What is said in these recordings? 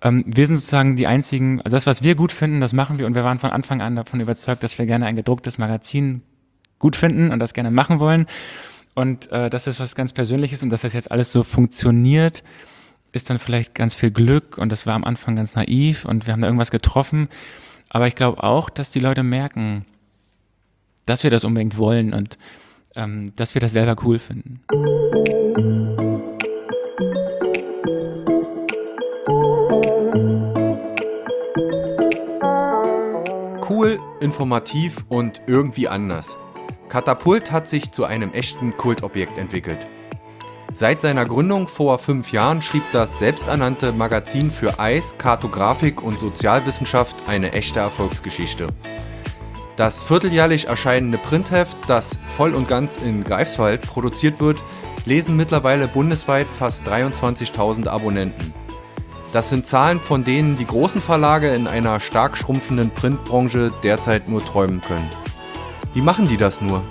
Wir sind sozusagen die einzigen, also das, was wir gut finden, das machen wir und wir waren von Anfang an davon überzeugt, dass wir gerne ein gedrucktes Magazin gut finden und das gerne machen wollen. Und das ist was ganz Persönliches und dass das jetzt alles so funktioniert, ist dann vielleicht ganz viel Glück und das war am Anfang ganz naiv und wir haben da irgendwas getroffen. Aber ich glaube auch, dass die Leute merken, dass wir das unbedingt wollen und dass wir das selber cool finden. Cool, informativ und irgendwie anders. Katapult hat sich zu einem echten Kultobjekt entwickelt. Seit seiner Gründung vor 5 Jahren schrieb das selbsternannte Magazin für Eis, Kartografik und Sozialwissenschaft eine echte Erfolgsgeschichte. Das vierteljährlich erscheinende Printheft, das voll und ganz in Greifswald produziert wird, lesen mittlerweile bundesweit fast 23.000 Abonnenten. Das sind Zahlen, von denen die großen Verlage in einer stark schrumpfenden Printbranche derzeit nur träumen können. Wie machen die das nur?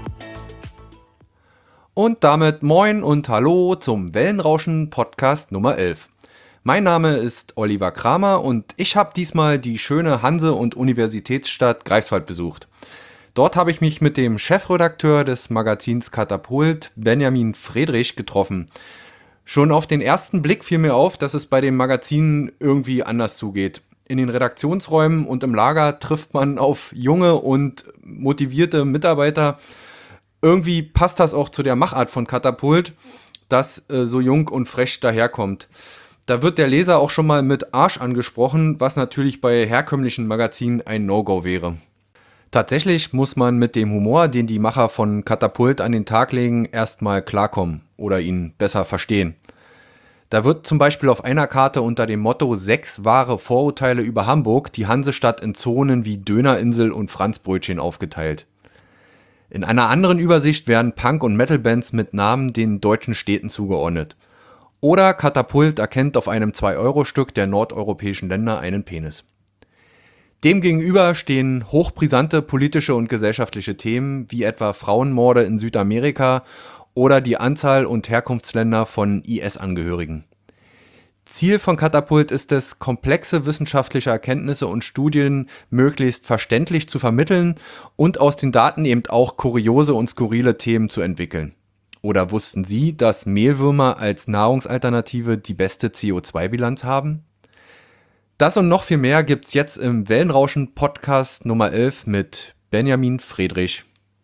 Und damit moin und hallo zum Wellenrauschen Podcast Nummer 11. Mein Name ist Oliver Kramer und ich habe diesmal die schöne Hanse- und Universitätsstadt Greifswald besucht. Dort habe ich mich mit dem Chefredakteur des Magazins Katapult, Benjamin Friedrich, getroffen. Schon auf den ersten Blick fiel mir auf, dass es bei dem Magazin irgendwie anders zugeht. In den Redaktionsräumen und im Lager trifft man auf junge und motivierte Mitarbeiter. Irgendwie passt das auch zu der Machart von Katapult, das so jung und frech daherkommt. Da wird der Leser auch schon mal mit Arsch angesprochen, was natürlich bei herkömmlichen Magazinen ein No-Go wäre. Tatsächlich muss man mit dem Humor, den die Macher von Katapult an den Tag legen, erstmal klarkommen oder ihn besser verstehen. Da wird zum Beispiel auf einer Karte unter dem Motto 6 wahre Vorurteile über Hamburg die Hansestadt in Zonen wie Dönerinsel und Franzbrötchen aufgeteilt. In einer anderen Übersicht werden Punk- und Metal-Bands mit Namen den deutschen Städten zugeordnet. Oder Katapult erkennt auf einem 2-Euro-Stück der nordeuropäischen Länder einen Penis. Demgegenüber stehen hochbrisante politische und gesellschaftliche Themen wie etwa Frauenmorde in Südamerika oder die Anzahl und Herkunftsländer von IS-Angehörigen. Ziel von Katapult ist es, komplexe wissenschaftliche Erkenntnisse und Studien möglichst verständlich zu vermitteln und aus den Daten eben auch kuriose und skurrile Themen zu entwickeln. Oder wussten Sie, dass Mehlwürmer als Nahrungsalternative die beste CO2-Bilanz haben? Das und noch viel mehr gibt's jetzt im Wellenrauschen Podcast Nummer 11 mit Benjamin Friedrich.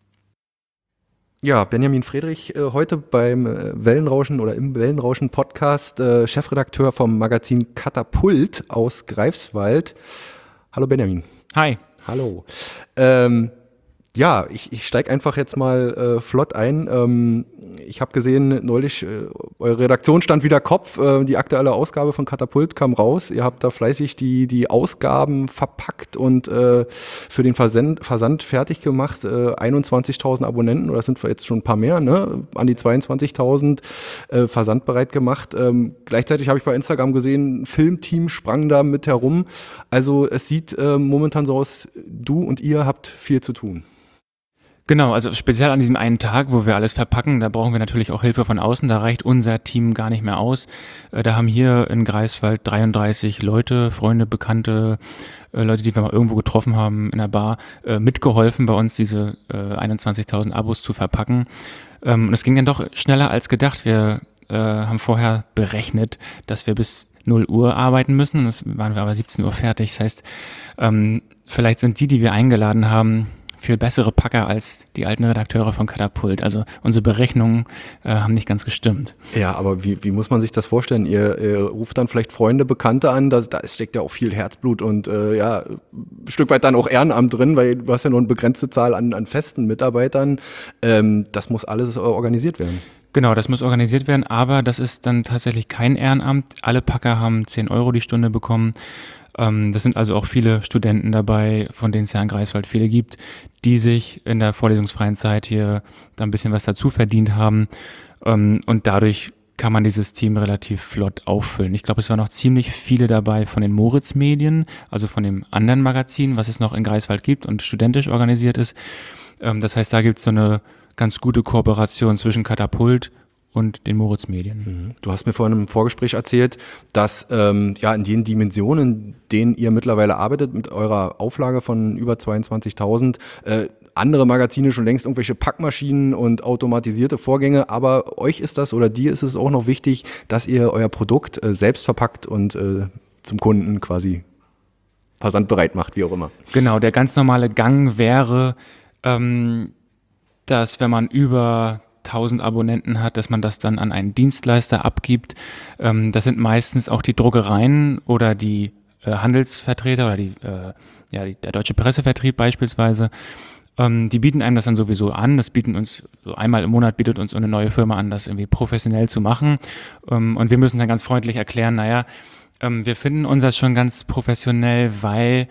Ja, Benjamin Friedrich, heute beim Wellenrauschen oder im Wellenrauschen Podcast, Chefredakteur vom Magazin Katapult aus Greifswald. Hallo Benjamin. Hi. Hallo. Ja, ich steige einfach jetzt mal flott ein. Ich habe gesehen, neulich, eure Redaktion stand wieder Kopf. Die aktuelle Ausgabe von Katapult kam raus. Ihr habt da fleißig die Ausgaben verpackt und für den Versand fertig gemacht. 21.000 Abonnenten, oder das sind jetzt schon ein paar mehr, ne? An die 22.000 versandbereit gemacht. Gleichzeitig habe ich bei Instagram gesehen, ein Filmteam sprang da mit herum. Also es sieht momentan so aus, du und ihr habt viel zu tun. Genau, also speziell an diesem einen Tag, wo wir alles verpacken, da brauchen wir natürlich auch Hilfe von außen, da reicht unser Team gar nicht mehr aus. Da haben hier in Greifswald 33 Leute, Freunde, Bekannte, Leute, die wir mal irgendwo getroffen haben in der Bar, mitgeholfen, bei uns diese 21.000 Abos zu verpacken. Und es ging dann doch schneller als gedacht. Wir haben vorher berechnet, dass wir bis 0 Uhr arbeiten müssen. Das waren wir aber 17 Uhr fertig. Das heißt, vielleicht sind die wir eingeladen haben, viel bessere Packer als die alten Redakteure von Katapult. Also unsere Berechnungen haben nicht ganz gestimmt. Ja, aber wie muss man sich das vorstellen? Ihr ruft dann vielleicht Freunde, Bekannte an, da steckt ja auch viel Herzblut und ein Stück weit dann auch Ehrenamt drin, weil du hast ja nur eine begrenzte Zahl an festen Mitarbeitern. Das muss alles organisiert werden. Genau, das muss organisiert werden, aber das ist dann tatsächlich kein Ehrenamt. Alle Packer haben 10 Euro die Stunde bekommen. Das sind also auch viele Studenten dabei, von denen es ja in Greifswald viele gibt, die sich in der vorlesungsfreien Zeit hier da ein bisschen was dazu verdient haben. Und dadurch kann man dieses Team relativ flott auffüllen. Ich glaube, es waren noch ziemlich viele dabei von den Moritz-Medien, also von dem anderen Magazin, was es noch in Greifswald gibt und studentisch organisiert ist. Das heißt, da gibt es so eine ganz gute Kooperation zwischen Katapult und den Moritz Medien. Du hast mir vorhin im Vorgespräch erzählt, dass in den Dimensionen, in denen ihr mittlerweile arbeitet, mit eurer Auflage von über 22.000, andere Magazine schon längst irgendwelche Packmaschinen und automatisierte Vorgänge, aber euch ist das oder dir ist es auch noch wichtig, dass ihr euer Produkt selbst verpackt und zum Kunden quasi versandbereit macht, wie auch immer. Genau, der ganz normale Gang wäre, dass wenn man über 1000 Abonnenten hat, dass man das dann an einen Dienstleister abgibt. Das sind meistens auch die Druckereien oder die Handelsvertreter oder der Deutsche Pressevertrieb beispielsweise. Die bieten einem das dann sowieso an. Das bieten uns so einmal im Monat bietet uns eine neue Firma an, das irgendwie professionell zu machen. Und wir müssen dann ganz freundlich erklären, wir finden unseres schon ganz professionell, weil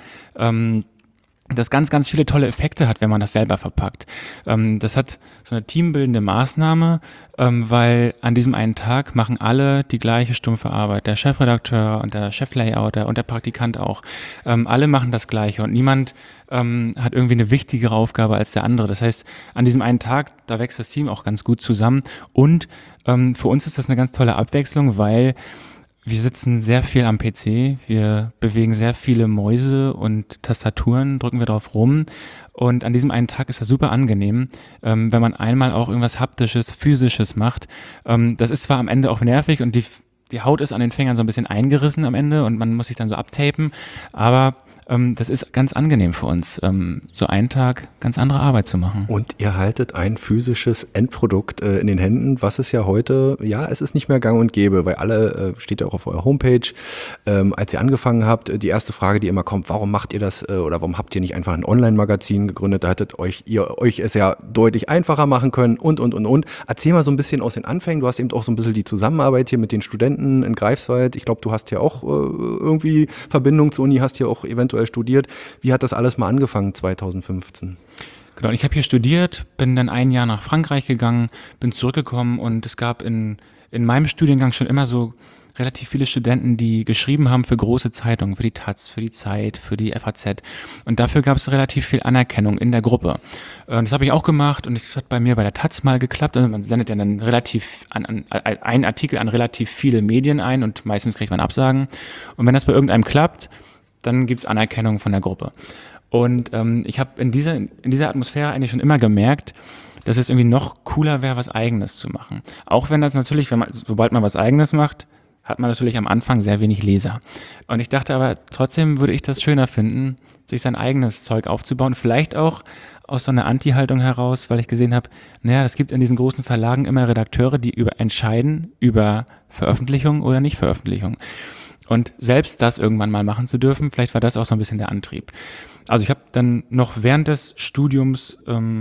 das ganz, ganz viele tolle Effekte hat, wenn man das selber verpackt. Das hat so eine teambildende Maßnahme, weil an diesem einen Tag machen alle die gleiche stumpfe Arbeit. Der Chefredakteur und der Cheflayouter und der Praktikant auch. Alle machen das Gleiche und niemand hat irgendwie eine wichtigere Aufgabe als der andere. Das heißt, an diesem einen Tag, da wächst das Team auch ganz gut zusammen und für uns ist das eine ganz tolle Abwechslung, weil wir sitzen sehr viel am PC, wir bewegen sehr viele Mäuse und Tastaturen, drücken wir drauf rum und an diesem einen Tag ist das super angenehm, wenn man einmal auch irgendwas Haptisches, Physisches macht. Das ist zwar am Ende auch nervig und die Haut ist an den Fingern so ein bisschen eingerissen am Ende und man muss sich dann so abtapen, aber das ist ganz angenehm für uns, so einen Tag ganz andere Arbeit zu machen. Und ihr haltet ein physisches Endprodukt in den Händen, was es ja heute, es ist nicht mehr gang und gäbe, weil alle, steht ja auch auf eurer Homepage, als ihr angefangen habt, die erste Frage, die immer kommt, warum macht ihr das oder warum habt ihr nicht einfach ein Online-Magazin gegründet, da hättet ihr euch es ja deutlich einfacher machen können und. Erzähl mal so ein bisschen aus den Anfängen, du hast eben auch so ein bisschen die Zusammenarbeit hier mit den Studenten in Greifswald, ich glaube, du hast ja auch irgendwie Verbindung zur Uni, hast hier auch eventuell studiert. Wie hat das alles mal angefangen 2015? Genau, ich habe hier studiert, bin dann ein Jahr nach Frankreich gegangen, bin zurückgekommen und es gab in meinem Studiengang schon immer so relativ viele Studenten, die geschrieben haben für große Zeitungen, für die Taz, für die Zeit, für die FAZ. Und dafür gab es relativ viel Anerkennung in der Gruppe. Das habe ich auch gemacht und es hat bei mir bei der Taz mal geklappt. Also man sendet ja dann relativ einen Artikel an relativ viele Medien ein und meistens kriegt man Absagen. Und wenn das bei irgendeinem klappt, dann gibt's Anerkennung von der Gruppe. Und ich habe in dieser Atmosphäre eigentlich schon immer gemerkt, dass es irgendwie noch cooler wäre, was Eigenes zu machen. Auch wenn das natürlich, sobald man was Eigenes macht, hat man natürlich am Anfang sehr wenig Leser. Und ich dachte aber, trotzdem würde ich das schöner finden, sich sein eigenes Zeug aufzubauen. Vielleicht auch aus so einer Anti-Haltung heraus, weil ich gesehen habe, es gibt in diesen großen Verlagen immer Redakteure, die entscheiden über Veröffentlichung oder Nicht-Veröffentlichung. Und selbst das irgendwann mal machen zu dürfen, vielleicht war das auch so ein bisschen der Antrieb. Also ich habe dann noch während des Studiums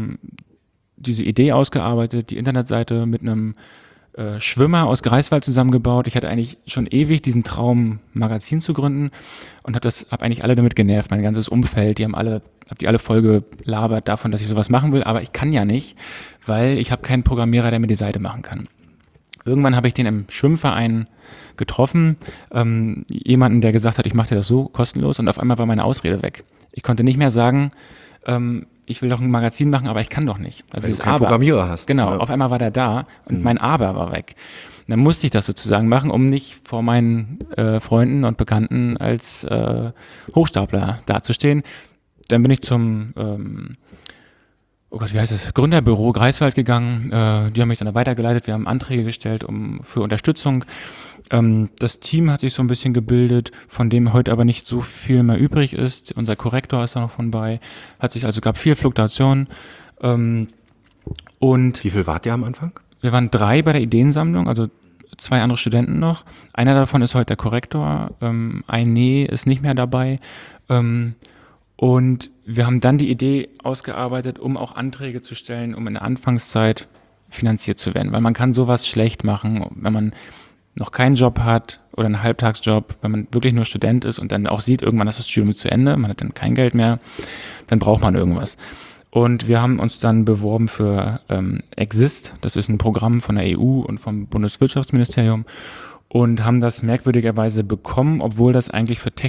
diese Idee ausgearbeitet, die Internetseite mit einem Schwimmer aus Greifswald zusammengebaut. Ich hatte eigentlich schon ewig diesen Traum, Magazin zu gründen und habe eigentlich alle damit genervt, mein ganzes Umfeld, hab die alle voll gelabert davon, dass ich sowas machen will, aber ich kann ja nicht, weil ich habe keinen Programmierer, der mir die Seite machen kann. Irgendwann habe ich den im Schwimmverein getroffen, jemanden, der gesagt hat, ich mache dir das so kostenlos und auf einmal war meine Ausrede weg. Ich konnte nicht mehr sagen, ich will doch ein Magazin machen, aber ich kann doch nicht. Also weil du keinen Programmierer hast. Genau, auf einmal war der da und mein Aber war weg. Und dann musste ich das sozusagen machen, um nicht vor meinen Freunden und Bekannten als Hochstapler dazustehen. Dann bin ich zum Gründerbüro Greifswald gegangen. Die haben mich dann weitergeleitet. Wir haben Anträge gestellt für Unterstützung. Das Team hat sich so ein bisschen gebildet, von dem heute aber nicht so viel mehr übrig ist. Unser Korrektor ist da noch von bei. Gab viel Fluktuation. Und wie viel wart ihr am Anfang? Wir waren 3 bei der Ideensammlung, also 2 andere Studenten noch. Einer davon ist heute der Korrektor. Ein ist nicht mehr dabei. Und wir haben dann die Idee ausgearbeitet, um auch Anträge zu stellen, um in der Anfangszeit finanziert zu werden. Weil man kann sowas schlecht machen, wenn man noch keinen Job hat oder einen Halbtagsjob, wenn man wirklich nur Student ist und dann auch sieht, irgendwann ist das Studium zu Ende, man hat dann kein Geld mehr, dann braucht man irgendwas. Und wir haben uns dann beworben für Exist, das ist ein Programm von der EU und vom Bundeswirtschaftsministerium und haben das merkwürdigerweise bekommen, obwohl das eigentlich für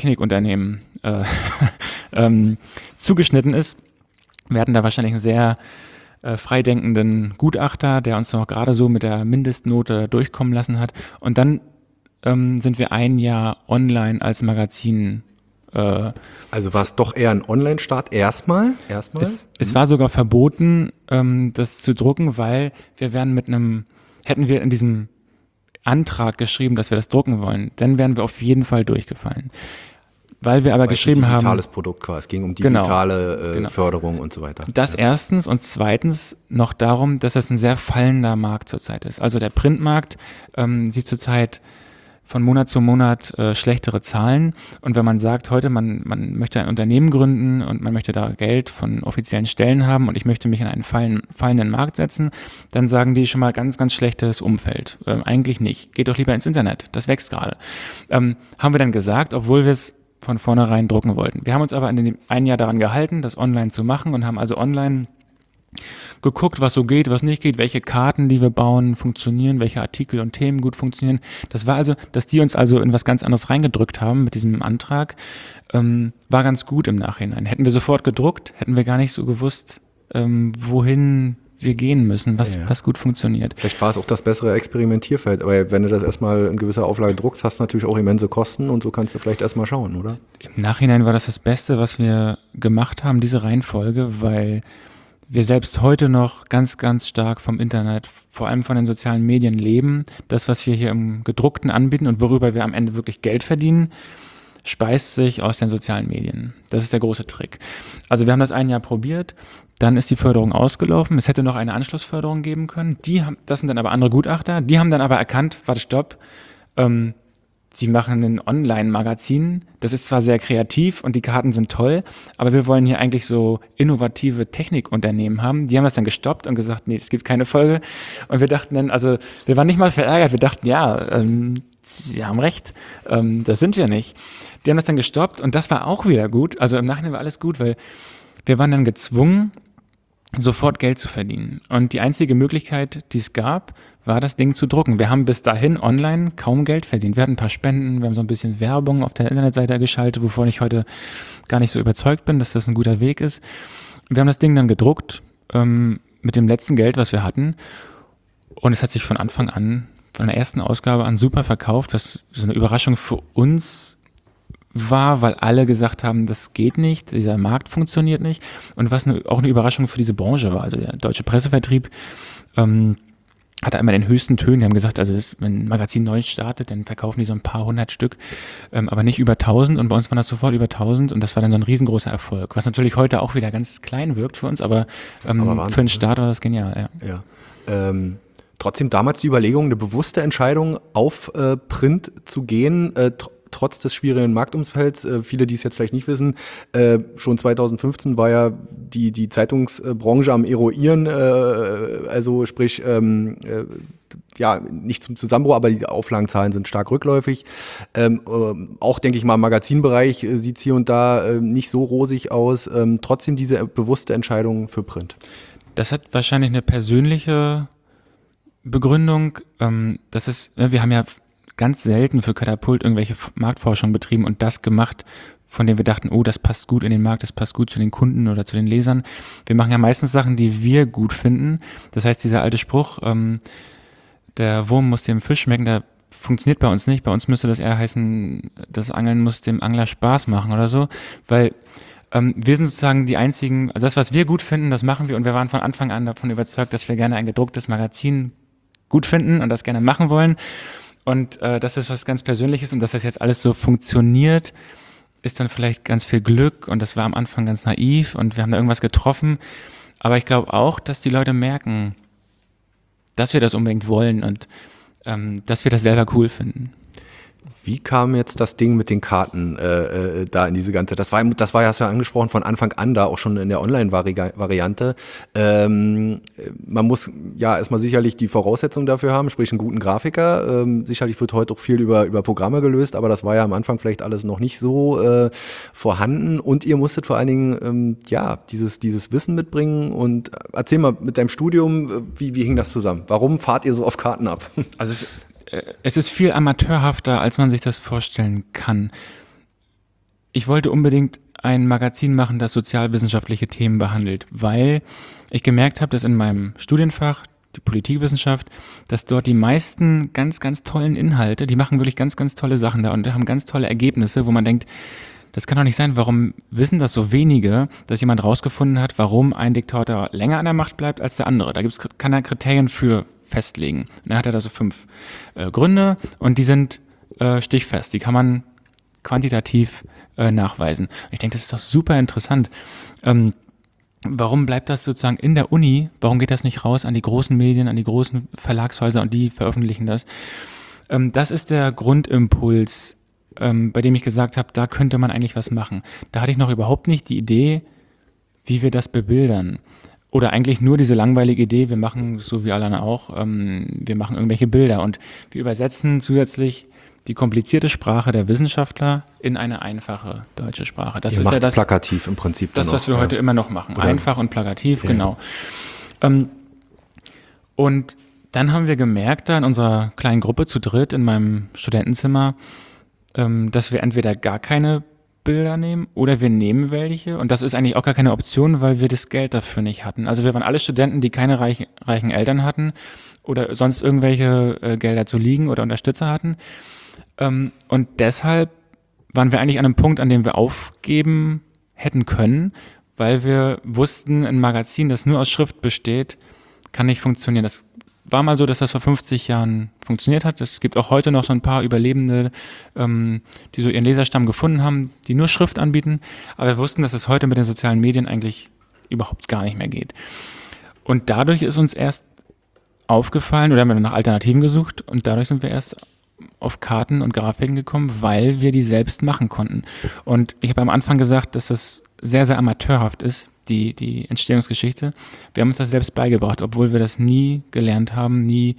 Technikunternehmen zugeschnitten ist. Wir hatten da wahrscheinlich ein sehr freidenkenden Gutachter, der uns noch gerade so mit der Mindestnote durchkommen lassen hat. Und dann sind wir ein Jahr online als Magazin. Also war es doch eher ein Online-Start erstmal? Es war sogar verboten, das zu drucken, weil hätten wir in diesem Antrag geschrieben, dass wir das drucken wollen, dann wären wir auf jeden Fall durchgefallen. Weil wir aber geschrieben haben. Digitales Produkt quasi. Es ging um digitale Förderung und so weiter. Das erstens und zweitens noch darum, dass es ein sehr fallender Markt zurzeit ist. Also der Printmarkt sieht zurzeit von Monat zu Monat schlechtere Zahlen. Und wenn man sagt, heute man möchte ein Unternehmen gründen und man möchte da Geld von offiziellen Stellen haben und ich möchte mich in einen fallenden Markt setzen, dann sagen die schon mal ganz, ganz schlechtes Umfeld. Eigentlich nicht. Geht doch lieber ins Internet. Das wächst gerade. Haben wir dann gesagt, obwohl wir es von vornherein drucken wollten. Wir haben uns aber in dem ein Jahr daran gehalten, das online zu machen und haben also online geguckt, was so geht, was nicht geht, welche Karten, die wir bauen, funktionieren, welche Artikel und Themen gut funktionieren. Das war also, dass die uns also in was ganz anderes reingedrückt haben mit diesem Antrag, war ganz gut im Nachhinein. Hätten wir sofort gedruckt, hätten wir gar nicht so gewusst, wohin wir gehen müssen, was gut funktioniert. Vielleicht war es auch das bessere Experimentierfeld, aber wenn du das erstmal in gewisser Auflage druckst, hast du natürlich auch immense Kosten und so kannst du vielleicht erstmal schauen, oder? Im Nachhinein war das Beste, was wir gemacht haben, diese Reihenfolge, weil wir selbst heute noch ganz, ganz stark vom Internet, vor allem von den sozialen Medien leben. Das, was wir hier im Gedruckten anbieten und worüber wir am Ende wirklich Geld verdienen, speist sich aus den sozialen Medien. Das ist der große Trick. Also wir haben das ein Jahr probiert, dann ist die Förderung ausgelaufen. Es hätte noch eine Anschlussförderung geben können. Das sind dann aber andere Gutachter. Die haben dann aber erkannt, warte, stopp, sie machen ein Online-Magazin, das ist zwar sehr kreativ und die Karten sind toll, aber wir wollen hier eigentlich so innovative Technikunternehmen haben. Die haben das dann gestoppt und gesagt, nee, es gibt keine Folge. Und wir dachten dann, also wir waren nicht mal verärgert, wir dachten, ja, sie haben recht, das sind wir nicht. Die haben das dann gestoppt und das war auch wieder gut. Also im Nachhinein war alles gut, weil wir waren dann gezwungen, sofort Geld zu verdienen. Und die einzige Möglichkeit, die es gab, war das Ding zu drucken. Wir haben bis dahin online kaum Geld verdient. Wir hatten ein paar Spenden, wir haben so ein bisschen Werbung auf der Internetseite geschaltet, wovon ich heute gar nicht so überzeugt bin, dass das ein guter Weg ist. Wir haben das Ding dann gedruckt mit dem letzten Geld, was wir hatten. Und es hat sich von Anfang an, von der ersten Ausgabe an super verkauft, was so eine Überraschung für uns war, weil alle gesagt haben, das geht nicht, dieser Markt funktioniert nicht. Und was auch eine Überraschung für diese Branche war. Also der deutsche Pressevertrieb hat einmal den höchsten Tönen. Die haben gesagt, also wenn ein Magazin neu startet, dann verkaufen die so ein paar hundert Stück, aber nicht über 1000. Und bei uns waren das sofort über 1000. Und das war dann so ein riesengroßer Erfolg. Was natürlich heute auch wieder ganz klein wirkt für uns, aber Wahnsinn, für den Start war das genial. Ja. Trotzdem damals die Überlegung, eine bewusste Entscheidung auf Print zu gehen, trotz des schwierigen Marktumfelds. Viele, die es jetzt vielleicht nicht wissen, schon 2015 war ja die Zeitungsbranche am Eruieren, also sprich, nicht zum Zusammenbruch, aber die Auflagenzahlen sind stark rückläufig. Auch, denke ich mal, im Magazinbereich sieht es hier und da nicht so rosig aus. Trotzdem diese bewusste Entscheidung für Print. Das hat wahrscheinlich eine persönliche Begründung. Wir haben ja ganz selten für Katapult irgendwelche Marktforschung betrieben und das gemacht, von dem wir dachten, oh, das passt gut in den Markt, das passt gut zu den Kunden oder zu den Lesern. Wir machen ja meistens Sachen, die wir gut finden. Das heißt, dieser alte Spruch, der Wurm muss dem Fisch schmecken, der funktioniert bei uns nicht. Bei uns müsste das eher heißen, das Angeln muss dem Angler Spaß machen oder so, weil wir sind sozusagen die einzigen, also das, was wir gut finden, das machen wir und wir waren von Anfang an davon überzeugt, dass wir gerne ein gedrucktes Magazin gut finden und das gerne machen wollen. Und das ist was ganz Persönliches und dass das jetzt alles so funktioniert, ist dann vielleicht ganz viel Glück und das war am Anfang ganz naiv und wir haben da irgendwas getroffen. Aber ich glaube auch, dass die Leute merken, dass wir das unbedingt wollen und dass wir das selber cool finden. Wie kam jetzt das Ding mit den Karten da in diese ganze, das war ja angesprochen von Anfang an da, auch schon in der Online-Variante. Man muss ja erstmal sicherlich die Voraussetzungen dafür haben, sprich einen guten Grafiker. Sicherlich wird heute auch viel über Programme gelöst, aber das war ja am Anfang vielleicht alles noch nicht so vorhanden. Und ihr musstet vor allen Dingen dieses Wissen mitbringen. Und erzähl mal mit deinem Studium, wie hing das zusammen? Warum fahrt ihr so auf Karten ab? Also es ist viel amateurhafter, als man sich das vorstellen kann. Ich wollte unbedingt ein Magazin machen, das sozialwissenschaftliche Themen behandelt, weil ich gemerkt habe, dass in meinem Studienfach, die Politikwissenschaft, dass dort die meisten ganz, ganz tollen Inhalte, die machen wirklich ganz, ganz tolle Sachen da und haben ganz tolle Ergebnisse, wo man denkt, das kann doch nicht sein, warum wissen das so wenige, dass jemand rausgefunden hat, warum ein Diktator länger an der Macht bleibt als der andere. Kann er Kriterien für festlegen. Und dann hat er da so 5 Gründe und die sind stichfest, die kann man quantitativ nachweisen. Und ich denke, das ist doch super interessant. Warum bleibt das sozusagen in der Uni? Warum geht das nicht raus an die großen Medien, an die großen Verlagshäuser und die veröffentlichen das? Das ist der Grundimpuls, bei dem ich gesagt habe, da könnte man eigentlich was machen. Da hatte ich noch überhaupt nicht die Idee, wie wir das bebildern. Oder eigentlich nur diese langweilige Idee, wir machen, so wie alle auch, wir machen irgendwelche Bilder und wir übersetzen zusätzlich die komplizierte Sprache der Wissenschaftler in eine einfache deutsche Sprache. Das Ihr ist macht's ja das plakativ im Prinzip. Das, was wir heute immer noch machen. Oder? Einfach und plakativ, Ja. genau. Und dann haben wir gemerkt, da in unserer kleinen Gruppe zu dritt in meinem Studentenzimmer, dass wir entweder gar keine Bilder nehmen oder wir nehmen welche. Und das ist eigentlich auch gar keine Option, weil wir das Geld dafür nicht hatten. Also wir waren alle Studenten, die keine reichen Eltern hatten oder sonst irgendwelche Gelder zu liegen oder Unterstützer hatten. Und deshalb waren wir eigentlich an einem Punkt, an dem wir aufgeben hätten können, weil wir wussten, ein Magazin, das nur aus Schrift besteht, kann nicht funktionieren. Das war mal so, dass das vor 50 Jahren funktioniert hat. Es gibt auch heute noch so ein paar Überlebende, die so ihren Leserstamm gefunden haben, die nur Schrift anbieten. Aber wir wussten, dass es heute mit den sozialen Medien eigentlich überhaupt gar nicht mehr geht. Und dadurch ist uns erst aufgefallen, oder haben wir nach Alternativen gesucht und dadurch sind wir erst auf Karten und Grafiken gekommen, weil wir die selbst machen konnten. Und ich habe am Anfang gesagt, dass das sehr, sehr amateurhaft ist, die Entstehungsgeschichte. Wir haben uns das selbst beigebracht, obwohl wir das nie gelernt haben, nie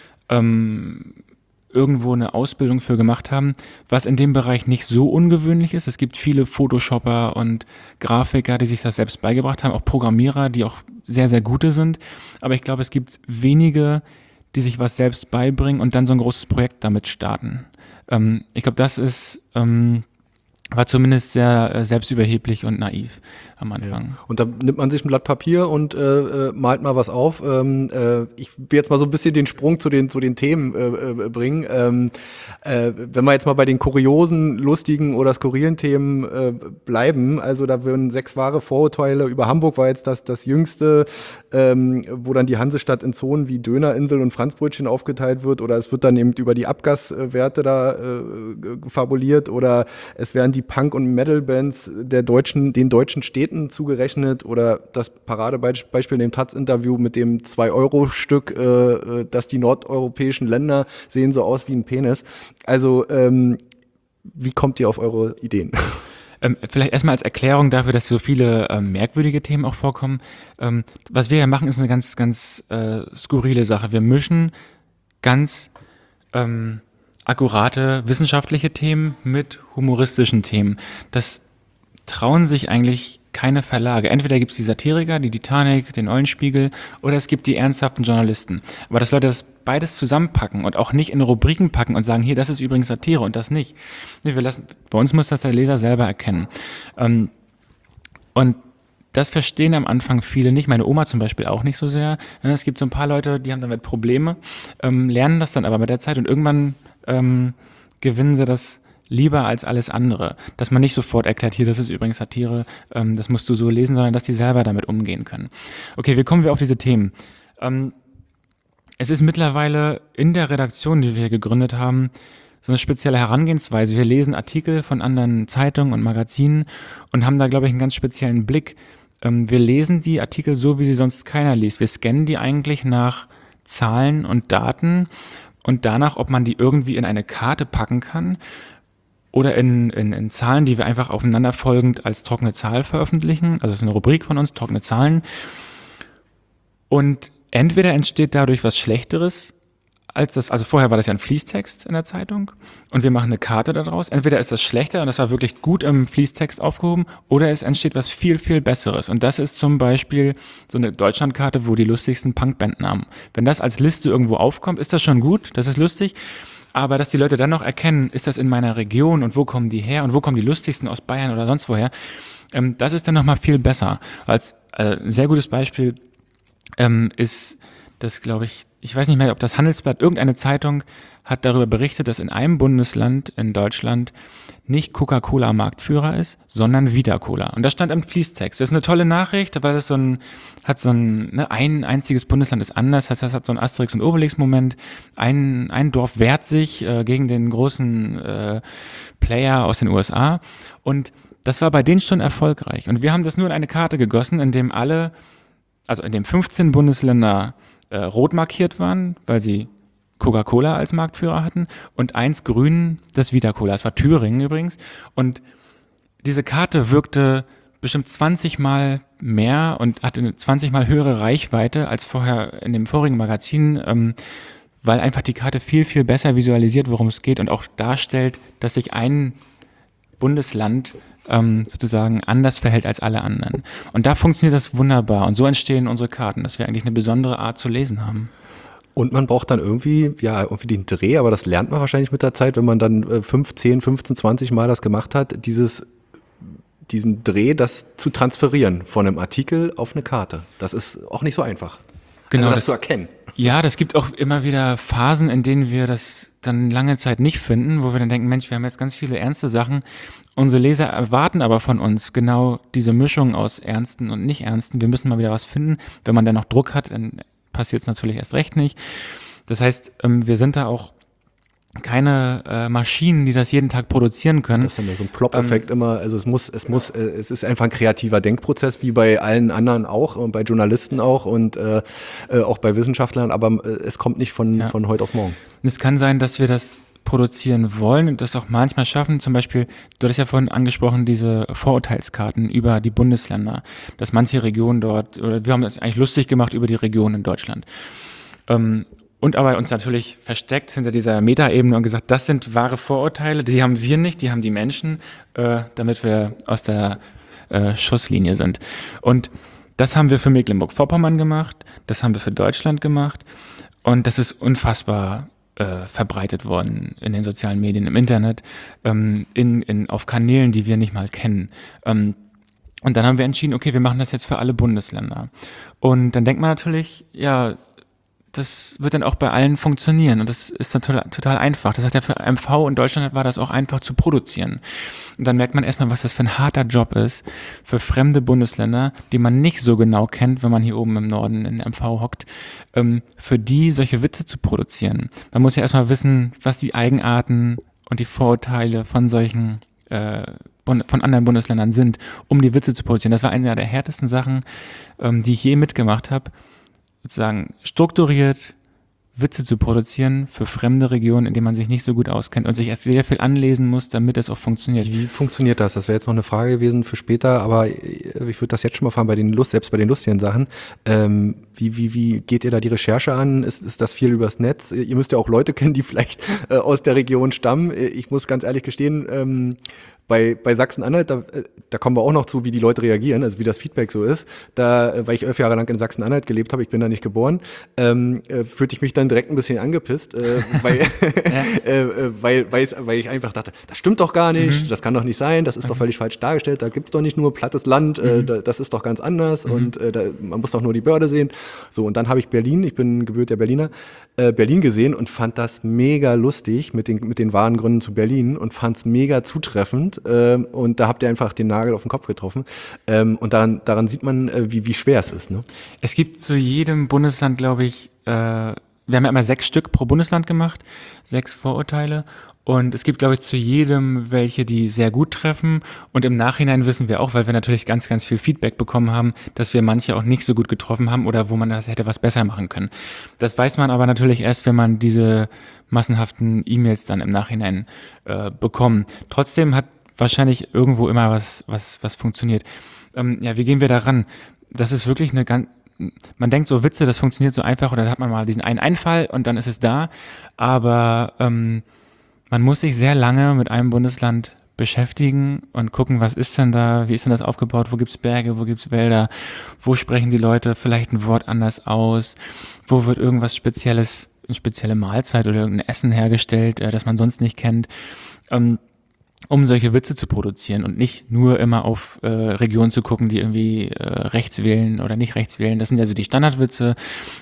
irgendwo eine Ausbildung für gemacht haben, was in dem Bereich nicht so ungewöhnlich ist. Es gibt viele Photoshopper und Grafiker, die sich das selbst beigebracht haben, auch Programmierer, die auch sehr, sehr gute sind. Aber ich glaube, es gibt wenige, die sich was selbst beibringen und dann so ein großes Projekt damit starten. Ich glaube, das ist war zumindest sehr selbstüberheblich und naiv am Anfang. Ja. Und da nimmt man sich ein Blatt Papier und malt mal was auf. Ich will jetzt mal so ein bisschen den Sprung zu den Themen bringen. Wenn wir jetzt mal bei den kuriosen, lustigen oder skurrilen Themen bleiben, also da würden 6 wahre Vorurteile über Hamburg war jetzt das jüngste, wo dann die Hansestadt in Zonen wie Dönerinsel und Franzbrötchen aufgeteilt wird, oder es wird dann eben über die Abgaswerte da fabuliert, oder es werden die Punk- und Metal-Bands den deutschen Städten zugerechnet, oder das Paradebeispiel in dem Taz-Interview mit dem 2-Euro-Stück, dass die nordeuropäischen Länder sehen so aus wie ein Penis. Also, wie kommt ihr auf eure Ideen? Vielleicht erstmal als Erklärung dafür, dass so viele merkwürdige Themen auch vorkommen. Was wir ja machen, ist eine ganz, ganz skurrile Sache. Wir mischen ganz akkurate wissenschaftliche Themen mit humoristischen Themen. Das trauen sich eigentlich keine Verlage. Entweder gibt es die Satiriker, die Titanic, den Eulenspiegel, oder es gibt die ernsthaften Journalisten. Aber dass Leute das beides zusammenpacken und auch nicht in Rubriken packen und sagen, hier, das ist übrigens Satire und das nicht. Nee, bei uns muss das der Leser selber erkennen. Und das verstehen am Anfang viele nicht, meine Oma zum Beispiel auch nicht so sehr. Es gibt so ein paar Leute, die haben damit Probleme, lernen das dann aber mit der Zeit und irgendwann gewinnen sie das lieber als alles andere. Dass man nicht sofort erklärt, hier, das ist übrigens Satire, das musst du so lesen, sondern dass die selber damit umgehen können. Okay, wie kommen wir auf diese Themen? Es ist mittlerweile in der Redaktion, die wir hier gegründet haben, so eine spezielle Herangehensweise. Wir lesen Artikel von anderen Zeitungen und Magazinen und haben da, glaube ich, einen ganz speziellen Blick. Wir lesen die Artikel so, wie sie sonst keiner liest. Wir scannen die eigentlich nach Zahlen und Daten und danach, ob man die irgendwie in eine Karte packen kann oder in Zahlen, die wir einfach aufeinanderfolgend als trockene Zahl veröffentlichen. Also das ist eine Rubrik von uns, trockene Zahlen. Und entweder entsteht dadurch was Schlechteres als das, also vorher war das ja ein Fließtext in der Zeitung und wir machen eine Karte daraus. Entweder ist das schlechter und das war wirklich gut im Fließtext aufgehoben oder es entsteht was viel, viel Besseres. Und das ist zum Beispiel so eine Deutschlandkarte, wo die lustigsten Punkbandnamen. Wenn das als Liste irgendwo aufkommt, ist das schon gut, das ist lustig. Aber dass die Leute dann noch erkennen, ist das in meiner Region und wo kommen die her und wo kommen die lustigsten aus Bayern oder sonst woher, das ist dann nochmal viel besser. Als ein sehr gutes Beispiel ist das, glaube ich weiß nicht mehr, ob das Handelsblatt, irgendeine Zeitung hat darüber berichtet, dass in einem Bundesland in Deutschland nicht Coca-Cola Marktführer ist, sondern Vita-Cola. Und das stand im Fließtext. Das ist eine tolle Nachricht, weil das ein einziges Bundesland ist anders, das hat so einen Asterix- und Obelix-Moment. Ein Dorf wehrt sich gegen den großen Player aus den USA. Und das war bei denen schon erfolgreich. Und wir haben das nur in eine Karte gegossen, in dem 15 Bundesländer rot markiert waren, weil sie Coca-Cola als Marktführer hatten und 1 grün, das Vita-Cola. Das war Thüringen übrigens. Und diese Karte wirkte bestimmt 20 Mal mehr und hatte eine 20 Mal höhere Reichweite als vorher in dem vorigen Magazin, weil einfach die Karte viel, viel besser visualisiert, worum es geht und auch darstellt, dass sich ein Bundesland sozusagen anders verhält als alle anderen. Und da funktioniert das wunderbar. Und so entstehen unsere Karten, dass wir eigentlich eine besondere Art zu lesen haben. Und man braucht dann irgendwie den Dreh, aber das lernt man wahrscheinlich mit der Zeit, wenn man dann 5, 10, 15, 20 Mal das gemacht hat, diesen Dreh, das zu transferieren von einem Artikel auf eine Karte. Das ist auch nicht so einfach. Genau, also das zu erkennen. Ja, das gibt auch immer wieder Phasen, in denen wir das dann lange Zeit nicht finden, wo wir dann denken, Mensch, wir haben jetzt ganz viele ernste Sachen. Unsere Leser erwarten aber von uns genau diese Mischung aus Ernsten und Nicht-Ernsten. Wir müssen mal wieder was finden. Wenn man dann noch Druck hat, dann passiert es natürlich erst recht nicht. Das heißt, wir sind da auch keine Maschinen, die das jeden Tag produzieren können. Das ist dann ja so ein Plop-Effekt immer. Also es ist einfach ein kreativer Denkprozess, wie bei allen anderen auch und bei Journalisten auch und auch bei Wissenschaftlern, aber es kommt nicht von heute auf morgen. Es kann sein, dass wir das produzieren wollen und das auch manchmal schaffen. Zum Beispiel, du hattest ja vorhin angesprochen, diese Vorurteilskarten über die Bundesländer, dass manche Regionen dort, oder wir haben das eigentlich lustig gemacht über die Regionen in Deutschland. Und aber uns natürlich versteckt hinter dieser Metaebene und gesagt, das sind wahre Vorurteile, die haben wir nicht, die haben die Menschen, damit wir aus der Schusslinie sind. Und das haben wir für Mecklenburg-Vorpommern gemacht, das haben wir für Deutschland gemacht und das ist unfassbar verbreitet worden in den sozialen Medien, im Internet, auf Kanälen, die wir nicht mal kennen. Und dann haben wir entschieden, okay, wir machen das jetzt für alle Bundesländer. Und dann denkt man natürlich, ja, das wird dann auch bei allen funktionieren und das ist dann total einfach. Das hat ja für MV in Deutschland war das auch einfach zu produzieren. Und dann merkt man erstmal, was das für ein harter Job ist für fremde Bundesländer, die man nicht so genau kennt, wenn man hier oben im Norden in MV hockt, für die solche Witze zu produzieren. Man muss ja erstmal wissen, was die Eigenarten und die Vorurteile von solchen von anderen Bundesländern sind, um die Witze zu produzieren. Das war eine der härtesten Sachen, die ich je mitgemacht habe, sozusagen strukturiert Witze zu produzieren für fremde Regionen, in denen man sich nicht so gut auskennt und sich erst sehr viel anlesen muss, damit es auch funktioniert. Wie funktioniert das? Das wäre jetzt noch eine Frage gewesen für später, aber ich würde das jetzt schon mal fragen, selbst bei den lustigen Sachen. Wie geht ihr da die Recherche an? Ist das viel übers Netz? Ihr müsst ja auch Leute kennen, die vielleicht aus der Region stammen. Ich muss ganz ehrlich gestehen, bei Sachsen-Anhalt, da kommen wir auch noch zu, wie die Leute reagieren, also wie das Feedback so ist. Weil ich 11 Jahre lang in Sachsen-Anhalt gelebt habe, ich bin da nicht geboren, fühlte ich mich dann direkt ein bisschen angepisst, weil ich einfach dachte, das stimmt doch gar nicht, das kann doch nicht sein, das ist doch völlig falsch dargestellt, da gibt's doch nicht nur plattes Land, das ist doch ganz anders und man muss doch nur die Börde sehen. So, und dann habe ich Berlin, ich bin gebürtiger Berliner, Berlin gesehen und fand das mega lustig mit den wahren Gründen zu Berlin und fand es mega zutreffend. Und da habt ihr einfach den Nagel auf den Kopf getroffen. Und daran sieht man, wie schwer es ist. Ne? Es gibt zu jedem Bundesland, glaube ich, wir haben ja immer 6 Stück pro Bundesland gemacht, 6 Vorurteile. Und es gibt, glaube ich, zu jedem welche, die sehr gut treffen. Und im Nachhinein wissen wir auch, weil wir natürlich ganz, ganz viel Feedback bekommen haben, dass wir manche auch nicht so gut getroffen haben oder wo man das hätte was besser machen können. Das weiß man aber natürlich erst, wenn man diese massenhaften E-Mails dann im Nachhinein bekommt. Trotzdem hat wahrscheinlich irgendwo immer was funktioniert. Wie gehen wir da ran? Das ist wirklich man denkt so, Witze, das funktioniert so einfach oder da hat man mal diesen einen Einfall und dann ist es da. Aber man muss sich sehr lange mit einem Bundesland beschäftigen und gucken, was ist denn da, wie ist denn das aufgebaut, wo gibt's Berge, wo gibt's Wälder, wo sprechen die Leute vielleicht ein Wort anders aus, wo wird irgendwas Spezielles eine spezielle Mahlzeit oder ein Essen hergestellt, das man sonst nicht kennt, um solche Witze zu produzieren und nicht nur immer auf Regionen zu gucken, die irgendwie rechts wählen oder nicht rechts wählen. Das sind ja so die Standardwitze,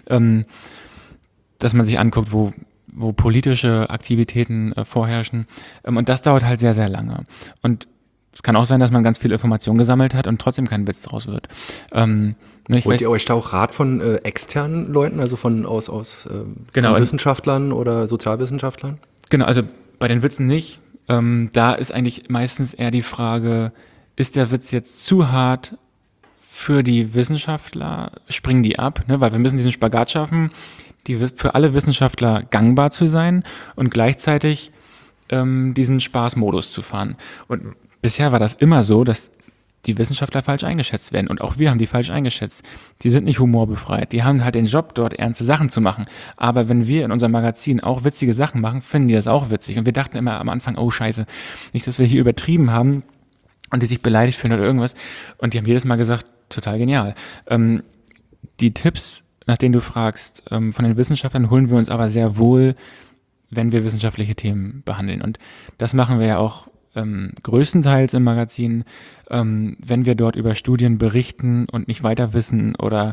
dass man sich anguckt, wo politische Aktivitäten vorherrschen. Und das dauert halt sehr, sehr lange. Und es kann auch sein, dass man ganz viel Information gesammelt hat und trotzdem kein Witz draus wird. Holt ihr euch da auch Rat von externen Leuten, also von Wissenschaftlern oder Sozialwissenschaftlern? Genau, also bei den Witzen nicht. Da ist eigentlich meistens eher die Frage, ist der Witz jetzt zu hart für die Wissenschaftler? Springen die ab? Ne? Weil wir müssen diesen Spagat schaffen, für alle Wissenschaftler gangbar zu sein und gleichzeitig diesen Spaßmodus zu fahren. Und bisher war das immer so, dass die Wissenschaftler falsch eingeschätzt werden. Und auch wir haben die falsch eingeschätzt. Die sind nicht humorbefreit. Die haben halt den Job, dort ernste Sachen zu machen. Aber wenn wir in unserem Magazin auch witzige Sachen machen, finden die das auch witzig. Und wir dachten immer am Anfang, oh scheiße, nicht, dass wir hier übertrieben haben und die sich beleidigt fühlen oder irgendwas. Und die haben jedes Mal gesagt, total genial. Die Tipps, nach denen du fragst, von den Wissenschaftlern holen wir uns aber sehr wohl, wenn wir wissenschaftliche Themen behandeln. Und das machen wir ja auch größtenteils im Magazin, wenn wir dort über Studien berichten und nicht weiter wissen oder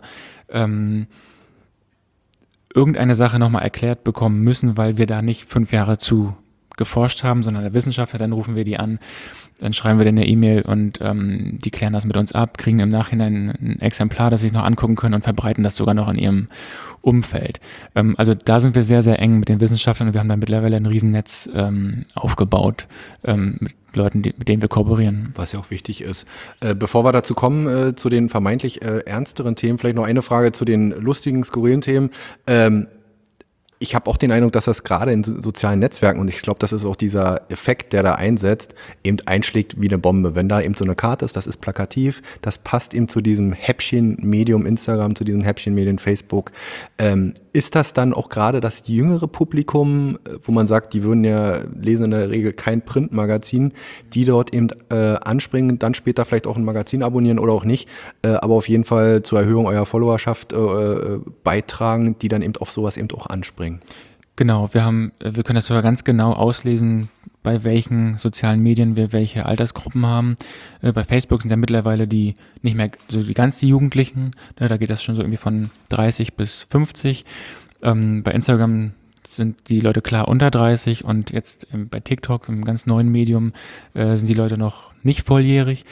irgendeine Sache nochmal erklärt bekommen müssen, weil wir da nicht 5 Jahre zu geforscht haben, sondern der Wissenschaftler, dann rufen wir die an, dann schreiben wir denen eine E-Mail und die klären das mit uns ab, kriegen im Nachhinein ein Exemplar, das sie sich noch angucken können und verbreiten das sogar noch in ihrem Umfeld. Also da sind wir sehr, sehr eng mit den Wissenschaftlern und wir haben da mittlerweile ein Riesennetz aufgebaut mit Leuten, mit denen wir kooperieren. Was ja auch wichtig ist. Bevor wir dazu kommen, zu den vermeintlich ernsteren Themen, vielleicht noch eine Frage zu den lustigen, skurrilen Themen. Ich habe auch den Eindruck, dass das gerade in sozialen Netzwerken, und ich glaube, das ist auch dieser Effekt, der da einsetzt, eben einschlägt wie eine Bombe. Wenn da eben so eine Karte ist, das ist plakativ, das passt eben zu diesem Häppchen-Medium Instagram, zu diesen Häppchen-Medien Facebook. Ist das dann auch gerade das jüngere Publikum, wo man sagt, die lesen in der Regel kein Printmagazin, die dort eben anspringen, dann später vielleicht auch ein Magazin abonnieren oder auch nicht, aber auf jeden Fall zur Erhöhung eurer Followerschaft beitragen, die dann eben auf sowas eben auch anspringen? Genau, wir können das sogar ganz genau auslesen, bei welchen sozialen Medien wir welche Altersgruppen haben. Bei Facebook sind ja mittlerweile die nicht mehr so die ganz die Jugendlichen, da geht das schon so irgendwie von 30 bis 50. Bei Instagram sind die Leute klar unter 30 und jetzt bei TikTok, im ganz neuen Medium, sind die Leute noch nicht volljährig.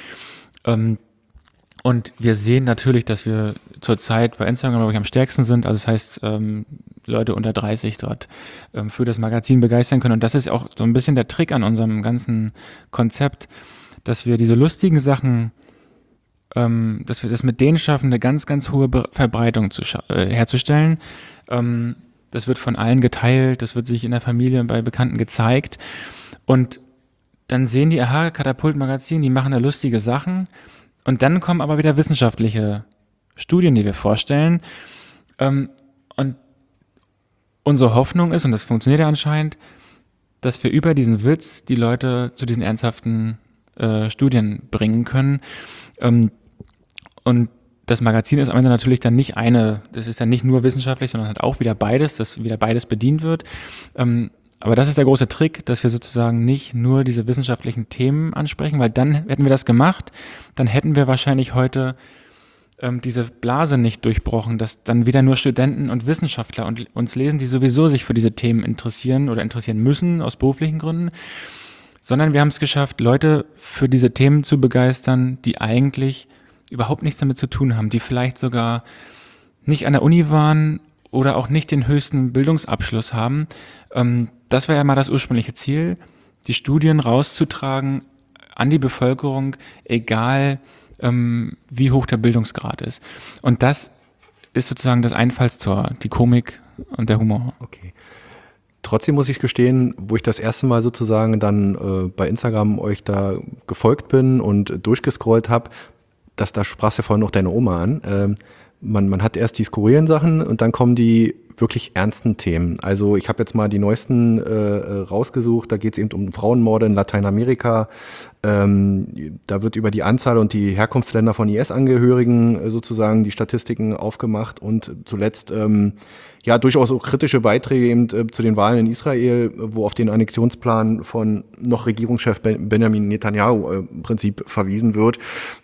Und wir sehen natürlich, dass wir zurzeit bei Instagram, glaube ich, am stärksten sind. Also das heißt, Leute unter 30 dort für das Magazin begeistern können. Und das ist auch so ein bisschen der Trick an unserem ganzen Konzept, dass wir diese lustigen Sachen, dass wir das mit denen schaffen, eine ganz, ganz hohe Verbreitung herzustellen. Das wird von allen geteilt, das wird sich in der Familie und bei Bekannten gezeigt. Und dann sehen die, aha, Katapult-Magazin, die machen da lustige Sachen. Und dann kommen aber wieder wissenschaftliche Studien, die wir vorstellen. Und unsere Hoffnung ist, und das funktioniert ja anscheinend, dass wir über diesen Witz die Leute zu diesen ernsthaften Studien bringen können. Und das Magazin ist am Ende natürlich dann nicht das ist dann nicht nur wissenschaftlich, sondern hat auch wieder beides, dass wieder beides bedient wird. Aber das ist der große Trick, dass wir sozusagen nicht nur diese wissenschaftlichen Themen ansprechen, weil dann hätten wir das gemacht, dann hätten wir wahrscheinlich heute diese Blase nicht durchbrochen, dass dann wieder nur Studenten und Wissenschaftler uns lesen, die sowieso sich für diese Themen interessieren oder interessieren müssen aus beruflichen Gründen, sondern wir haben es geschafft, Leute für diese Themen zu begeistern, die eigentlich überhaupt nichts damit zu tun haben, die vielleicht sogar nicht an der Uni waren oder auch nicht den höchsten Bildungsabschluss haben. Das war ja mal das ursprüngliche Ziel, die Studien rauszutragen an die Bevölkerung, egal wie hoch der Bildungsgrad ist. Und das ist sozusagen das Einfallstor, die Komik und der Humor. Okay. Trotzdem muss ich gestehen, wo ich das erste Mal sozusagen dann bei Instagram euch da gefolgt bin und durchgescrollt habe, da sprachst du ja vorhin noch deine Oma an, man hat erst die skurrilen Sachen und dann kommen die wirklich ernsten Themen. Also ich habe jetzt mal die neuesten rausgesucht, da geht es eben um Frauenmorde in Lateinamerika. Da wird über die Anzahl und die Herkunftsländer von IS-Angehörigen sozusagen die Statistiken aufgemacht und zuletzt durchaus auch kritische Beiträge eben zu den Wahlen in Israel, wo auf den Annexionsplan von noch Regierungschef Benjamin Netanyahu im Prinzip verwiesen wird.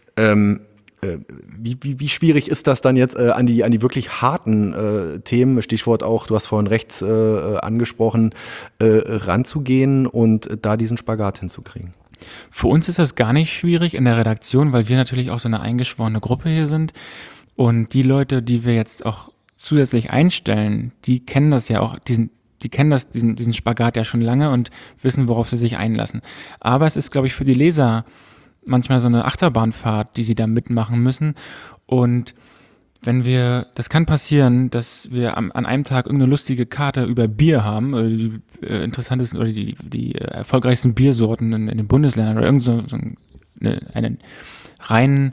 Wie schwierig ist das dann jetzt an die wirklich harten Themen, Stichwort auch, du hast vorhin rechts angesprochen, ranzugehen und da diesen Spagat hinzukriegen? Für uns ist das gar nicht schwierig in der Redaktion, weil wir natürlich auch so eine eingeschworene Gruppe hier sind und die Leute, die wir jetzt auch zusätzlich einstellen, die kennen das ja auch, diesen Spagat ja schon lange und wissen, worauf sie sich einlassen. Aber es ist, glaube ich, für die Leser manchmal so eine Achterbahnfahrt, die sie da mitmachen müssen. Und das kann passieren, dass wir an einem Tag irgendeine lustige Karte über Bier haben, oder die interessantesten oder die erfolgreichsten Biersorten in den Bundesländern oder eine rein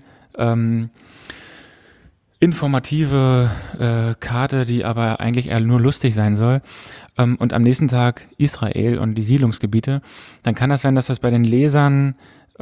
informative Karte, die aber eigentlich eher nur lustig sein soll. Und am nächsten Tag Israel und die Siedlungsgebiete, dann kann das sein, dass das bei den Lesern so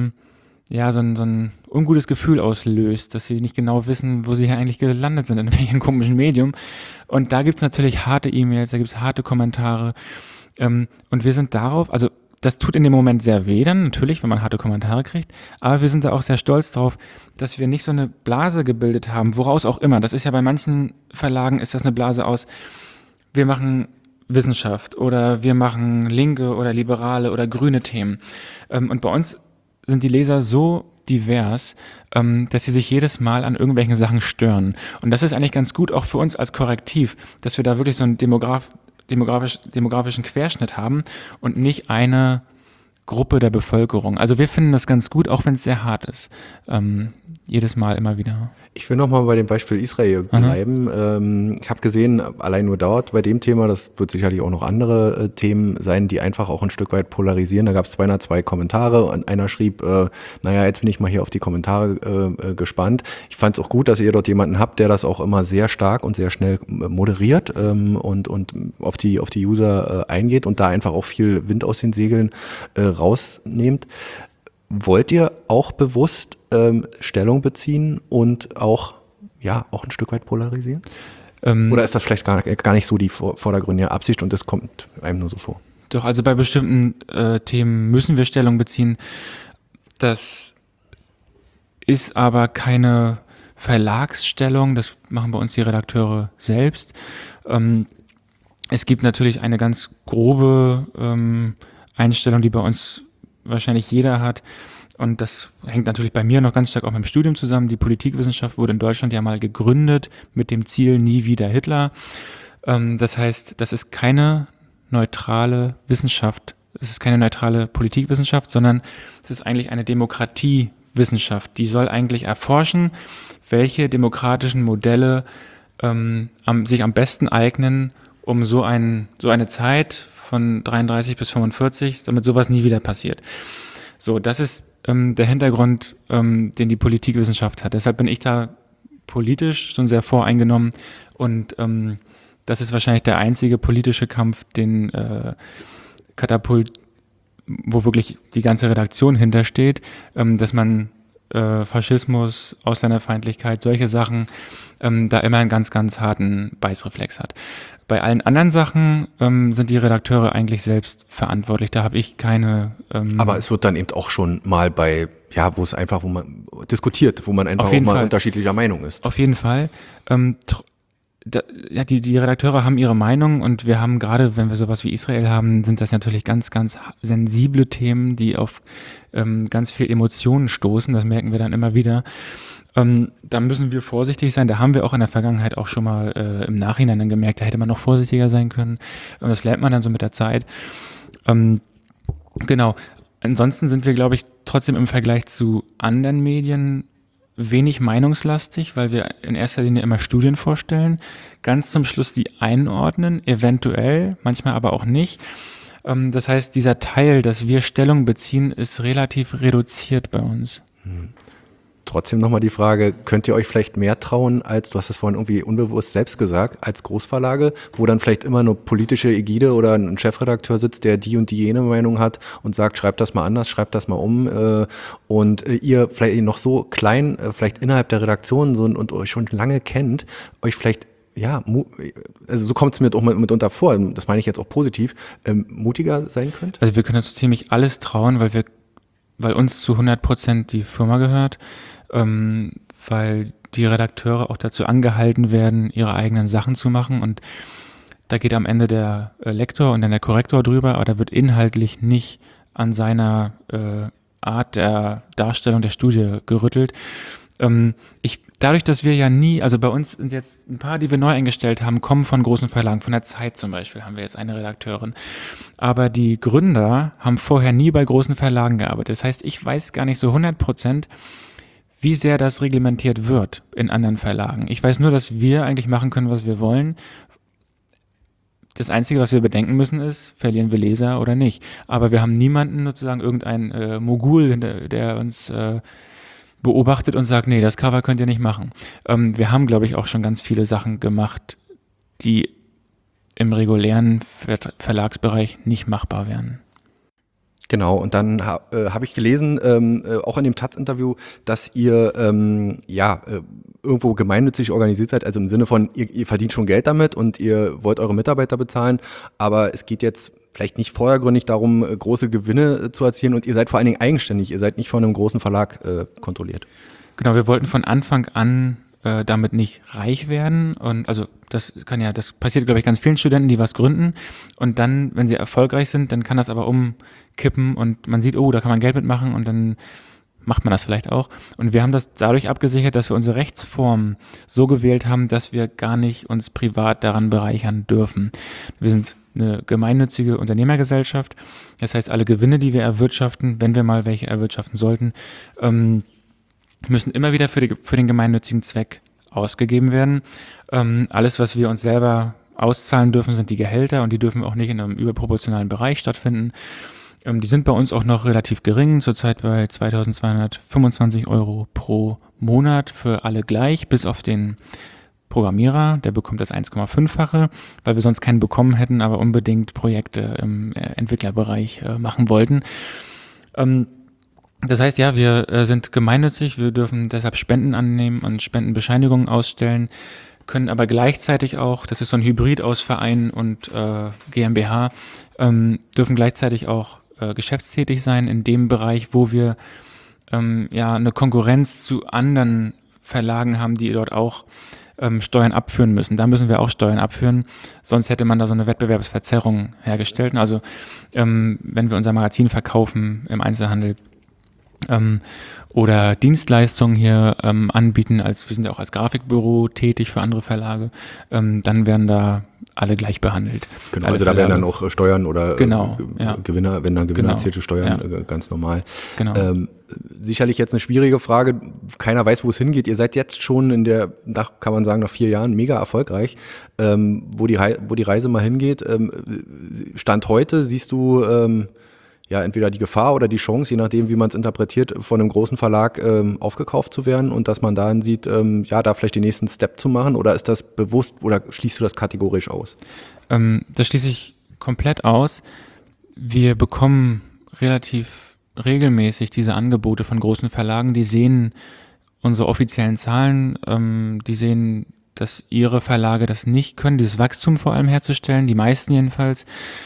ein ungutes Gefühl auslöst, dass sie nicht genau wissen, wo sie hier eigentlich gelandet sind, in welchem komischen Medium. Und da gibt es natürlich harte E-Mails, da gibt es harte Kommentare. Und wir sind darauf, also das tut in dem Moment sehr weh dann, natürlich, wenn man harte Kommentare kriegt, aber wir sind da auch sehr stolz drauf, dass wir nicht so eine Blase gebildet haben, woraus auch immer. Das ist ja bei manchen Verlagen, ist das eine Blase aus, wir machen Wissenschaft oder wir machen linke oder liberale oder grüne Themen. Und bei uns sind die Leser so divers, dass sie sich jedes Mal an irgendwelchen Sachen stören. Und das ist eigentlich ganz gut auch für uns als Korrektiv, dass wir da wirklich so einen demografischen Querschnitt haben und nicht eine Gruppe der Bevölkerung. Also wir finden das ganz gut, auch wenn es sehr hart ist. Jedes Mal immer wieder. Ich will nochmal bei dem Beispiel Israel bleiben. Ich habe gesehen, allein nur dort bei dem Thema, das wird sicherlich auch noch andere Themen sein, die einfach auch ein Stück weit polarisieren. Da gab es 202 Kommentare und einer schrieb, jetzt bin ich mal hier auf die Kommentare gespannt. Ich fand es auch gut, dass ihr dort jemanden habt, der das auch immer sehr stark und sehr schnell moderiert und auf die User eingeht und da einfach auch viel Wind aus den Segeln rausnehmt. Wollt ihr auch bewusst Stellung beziehen und auch ein Stück weit polarisieren? Oder ist das vielleicht gar nicht so die vordergründige Absicht und das kommt einem nur so vor? Doch, also bei bestimmten Themen müssen wir Stellung beziehen. Das ist aber keine Verlagsstellung, das machen bei uns die Redakteure selbst. Es gibt natürlich eine ganz grobe Einstellung, die bei uns wahrscheinlich jeder hat. Und das hängt natürlich bei mir noch ganz stark auch mit dem Studium zusammen. Die Politikwissenschaft wurde in Deutschland ja mal gegründet mit dem Ziel nie wieder Hitler. Das heißt, das ist keine neutrale Wissenschaft. Es ist keine neutrale Politikwissenschaft, sondern es ist eigentlich eine Demokratiewissenschaft. Die soll eigentlich erforschen, welche demokratischen Modelle sich am besten eignen, um so eine Zeit von 33 bis 45, damit sowas nie wieder passiert. So, das ist der Hintergrund, den die Politikwissenschaft hat. Deshalb bin ich da politisch schon sehr voreingenommen und das ist wahrscheinlich der einzige politische Kampf, den Katapult, wo wirklich die ganze Redaktion hintersteht, dass man Faschismus, Ausländerfeindlichkeit, solche Sachen, da immer einen ganz, ganz harten Beißreflex hat. Bei allen anderen Sachen sind die Redakteure eigentlich selbst verantwortlich. Da habe ich keine. Aber es wird dann eben auch schon mal wo man diskutiert, wo man einfach auch mal unterschiedlicher Meinung ist. Auf jeden Fall. Die Redakteure haben ihre Meinung und wir haben gerade, wenn wir sowas wie Israel haben, sind das natürlich ganz, ganz sensible Themen, die auf ganz viel Emotionen stoßen. Das merken wir dann immer wieder. Da müssen wir vorsichtig sein. Da haben wir auch in der Vergangenheit auch schon mal im Nachhinein dann gemerkt, da hätte man noch vorsichtiger sein können. Und das lernt man dann so mit der Zeit. Genau. Ansonsten sind wir, glaube ich, trotzdem im Vergleich zu anderen Medien wenig meinungslastig, weil wir in erster Linie immer Studien vorstellen, ganz zum Schluss die einordnen, eventuell, manchmal aber auch nicht. Das heißt, dieser Teil, dass wir Stellung beziehen, ist relativ reduziert bei uns. Trotzdem nochmal die Frage, könnt ihr euch vielleicht mehr trauen als, du hast es vorhin irgendwie unbewusst selbst gesagt, als Großverlage, wo dann vielleicht immer eine politische Ägide oder ein Chefredakteur sitzt, der die und die jene Meinung hat und sagt, schreibt das mal anders, schreibt das mal um und ihr vielleicht noch so klein, vielleicht innerhalb der Redaktion so, und euch schon lange kennt, euch vielleicht also so kommt es mir auch mitunter vor, das meine ich jetzt auch positiv, mutiger sein könnt? Also wir können uns so ziemlich alles trauen, weil uns zu 100% die Firma gehört, weil die Redakteure auch dazu angehalten werden, ihre eigenen Sachen zu machen und da geht am Ende der Lektor und dann der Korrektor drüber, aber da wird inhaltlich nicht an seiner Art der Darstellung der Studie gerüttelt. Dadurch, dass wir ja nie, also bei uns sind jetzt ein paar, die wir neu eingestellt haben, kommen von großen Verlagen, von der Zeit zum Beispiel haben wir jetzt eine Redakteurin. Aber die Gründer haben vorher nie bei großen Verlagen gearbeitet. Das heißt, ich weiß gar nicht so 100%, wie sehr das reglementiert wird in anderen Verlagen. Ich weiß nur, dass wir eigentlich machen können, was wir wollen. Das Einzige, was wir bedenken müssen, ist, verlieren wir Leser oder nicht. Aber wir haben niemanden, sozusagen irgendeinen Mogul, der uns beobachtet und sagt, nee, das Cover könnt ihr nicht machen. Wir haben, glaube ich, auch schon ganz viele Sachen gemacht, die im regulären Verlagsbereich nicht machbar wären. Genau, und dann habe ich gelesen, auch in dem Taz-Interview, dass ihr irgendwo gemeinnützig organisiert seid, also im Sinne von, ihr verdient schon Geld damit und ihr wollt eure Mitarbeiter bezahlen, aber es geht jetzt vielleicht nicht vordergründig darum, große Gewinne zu erzielen und ihr seid vor allen Dingen eigenständig, ihr seid nicht von einem großen Verlag kontrolliert. Genau, wir wollten von Anfang an damit nicht reich werden und also das passiert, glaube ich, ganz vielen Studenten, die was gründen und dann, wenn sie erfolgreich sind, dann kann das aber umkippen und man sieht, oh, da kann man Geld mitmachen und dann macht man das vielleicht auch. Und wir haben das dadurch abgesichert, dass wir unsere Rechtsform so gewählt haben, dass wir gar nicht uns privat daran bereichern dürfen. Wir sind eine gemeinnützige Unternehmergesellschaft. Das heißt, alle Gewinne, die wir erwirtschaften, wenn wir mal welche erwirtschaften sollten, müssen immer wieder für den gemeinnützigen Zweck ausgegeben werden. Alles, was wir uns selber auszahlen dürfen, sind die Gehälter und die dürfen auch nicht in einem überproportionalen Bereich stattfinden. Die sind bei uns auch noch relativ gering, zurzeit bei 2.225 € pro Monat für alle gleich, bis auf den Programmierer, der bekommt das 1,5-fache, weil wir sonst keinen bekommen hätten, aber unbedingt Projekte im Entwicklerbereich machen wollten. Das heißt, ja, wir sind gemeinnützig, wir dürfen deshalb Spenden annehmen und Spendenbescheinigungen ausstellen, können aber gleichzeitig auch, das ist so ein Hybrid aus Verein und GmbH, dürfen gleichzeitig auch geschäftstätig sein in dem Bereich, wo wir eine Konkurrenz zu anderen Verlagen haben, die dort auch Steuern abführen müssen. Da müssen wir auch Steuern abführen, sonst hätte man da so eine Wettbewerbsverzerrung hergestellt. Also wenn wir unser Magazin verkaufen im Einzelhandel oder Dienstleistungen hier anbieten, wir sind ja auch als Grafikbüro tätig für andere Verlage, dann werden da alle gleich behandelt. Genau, also da werden dann auch Steuern oder Gewinner, wenn dann Gewinner erzielte Steuern, ganz normal. Genau. Sicherlich jetzt eine schwierige Frage, keiner weiß, wo es hingeht. Ihr seid jetzt schon kann man sagen, nach 4 Jahren mega erfolgreich. Wo die Reise mal hingeht, Stand heute siehst du entweder die Gefahr oder die Chance, je nachdem, wie man es interpretiert, von einem großen Verlag aufgekauft zu werden und dass man dann sieht, da vielleicht den nächsten Step zu machen, oder ist das bewusst oder schließt du das kategorisch aus? Das schließe ich komplett aus. Wir bekommen relativ regelmäßig diese Angebote von großen Verlagen, die sehen unsere offiziellen Zahlen, die sehen, dass ihre Verlage das nicht können, dieses Wachstum vor allem herzustellen, die meisten jedenfalls.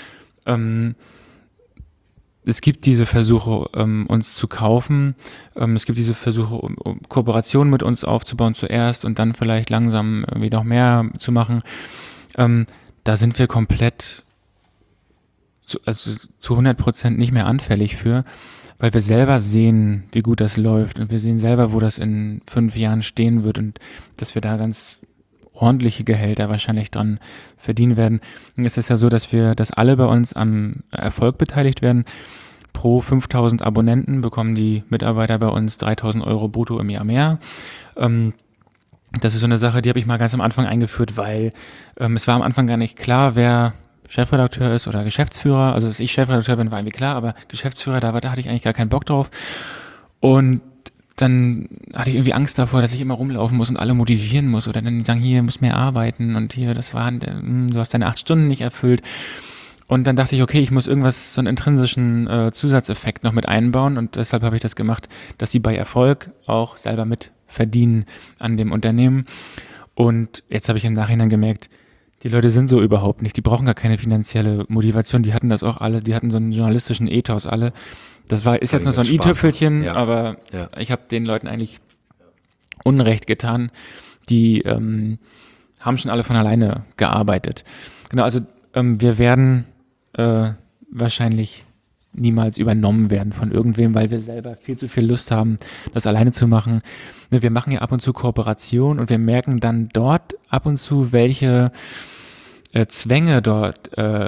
Es gibt diese Versuche, uns zu kaufen. Es gibt diese Versuche, um Kooperationen mit uns aufzubauen zuerst und dann vielleicht langsam irgendwie noch mehr zu machen. Da sind wir komplett zu 100% nicht mehr anfällig für, weil wir selber sehen, wie gut das läuft und wir sehen selber, wo das in 5 Jahren stehen wird und dass wir da ganz ordentliche Gehälter wahrscheinlich dran verdienen werden. Und es ist ja so, dass alle bei uns am Erfolg beteiligt werden. Pro 5.000 Abonnenten bekommen die Mitarbeiter bei uns 3.000 € brutto im Jahr mehr. Das ist so eine Sache, die habe ich mal ganz am Anfang eingeführt, weil es war am Anfang gar nicht klar, wer Chefredakteur ist oder Geschäftsführer. Also, dass ich Chefredakteur bin, war irgendwie klar, aber Geschäftsführer, da hatte ich eigentlich gar keinen Bock drauf. Und dann hatte ich irgendwie Angst davor, dass ich immer rumlaufen muss und alle motivieren muss oder dann sagen, hier, musst mehr arbeiten und hier, du hast deine 8 Stunden nicht erfüllt. Und dann dachte ich, okay, ich muss irgendwas, so einen intrinsischen Zusatzeffekt noch mit einbauen und deshalb habe ich das gemacht, dass sie bei Erfolg auch selber mit verdienen an dem Unternehmen. Und jetzt habe ich im Nachhinein gemerkt, die Leute sind so überhaupt nicht, die brauchen gar keine finanzielle Motivation, die hatten das auch alle, die hatten so einen journalistischen Ethos alle. Ist jetzt noch so ein i-Tüpfelchen, aber ich habe den Leuten eigentlich Unrecht getan, die haben schon alle von alleine gearbeitet. Genau, also wir werden wahrscheinlich niemals übernommen werden von irgendwem, weil wir selber viel zu viel Lust haben, das alleine zu machen. Wir machen ja ab und zu Kooperation und wir merken dann dort ab und zu, welche Zwänge dort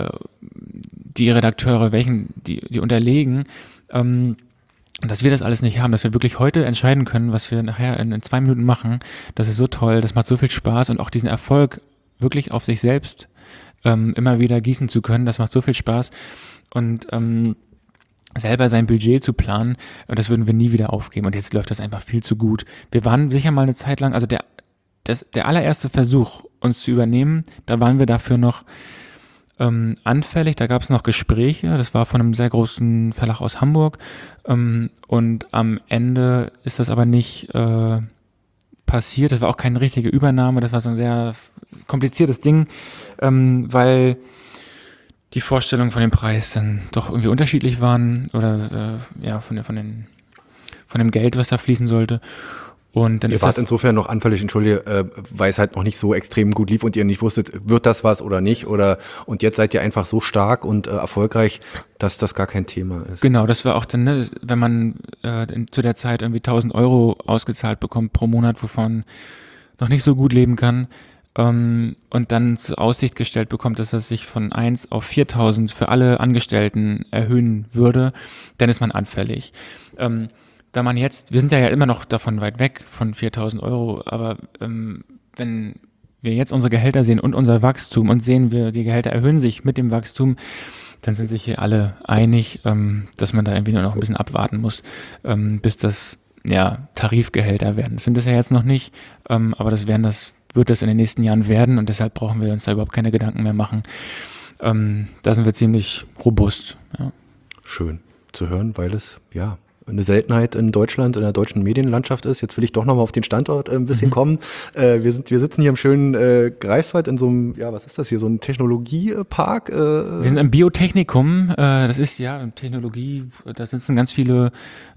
die Redakteure, die unterlegen, dass wir das alles nicht haben, dass wir wirklich heute entscheiden können, was wir nachher in 2 Minuten machen. Das ist so toll, das macht so viel Spaß und auch diesen Erfolg wirklich auf sich selbst immer wieder gießen zu können, das macht so viel Spaß und selber sein Budget zu planen, das würden wir nie wieder aufgeben und jetzt läuft das einfach viel zu gut. Wir waren sicher mal eine Zeit lang, also der allererste Versuch, uns zu übernehmen, da waren wir dafür noch anfällig, da gab es noch Gespräche, das war von einem sehr großen Verlag aus Hamburg und am Ende ist das aber nicht passiert, das war auch keine richtige Übernahme, das war so ein sehr kompliziertes Ding, weil die Vorstellungen von dem Preis dann doch irgendwie unterschiedlich waren oder von dem Geld, was da fließen sollte. Und dann ihr wart insofern noch anfällig, entschuldige, weil es halt noch nicht so extrem gut lief und ihr nicht wusstet, wird das was oder nicht und jetzt seid ihr einfach so stark und erfolgreich, dass das gar kein Thema ist. Genau, das war auch dann, ne, wenn man zu der Zeit irgendwie 1.000 Euro ausgezahlt bekommt pro Monat, wovon noch nicht so gut leben kann, und dann zur Aussicht gestellt bekommt, dass das sich von 1 auf 4.000 für alle Angestellten erhöhen würde, dann ist man anfällig. Da man jetzt, wir sind ja immer noch davon weit weg von 4.000 Euro, aber wenn wir jetzt unsere Gehälter sehen und unser Wachstum und sehen wir, die Gehälter erhöhen sich mit dem Wachstum, dann sind sich hier alle einig, dass man da irgendwie nur noch ein bisschen abwarten muss, bis das Tarifgehälter werden. Das sind das ja jetzt noch nicht, aber wird das in den nächsten Jahren werden und deshalb brauchen wir uns da überhaupt keine Gedanken mehr machen. Da sind wir ziemlich robust. Ja. Schön zu hören, weil es eine Seltenheit in Deutschland, in der deutschen Medienlandschaft ist. Jetzt will ich doch nochmal auf den Standort ein bisschen kommen. Wir sitzen hier im schönen Greifswald in so einem, was ist das hier, so ein Technologiepark? Wir sind im Biotechnikum, das ist Technologie, da sitzen ganz viele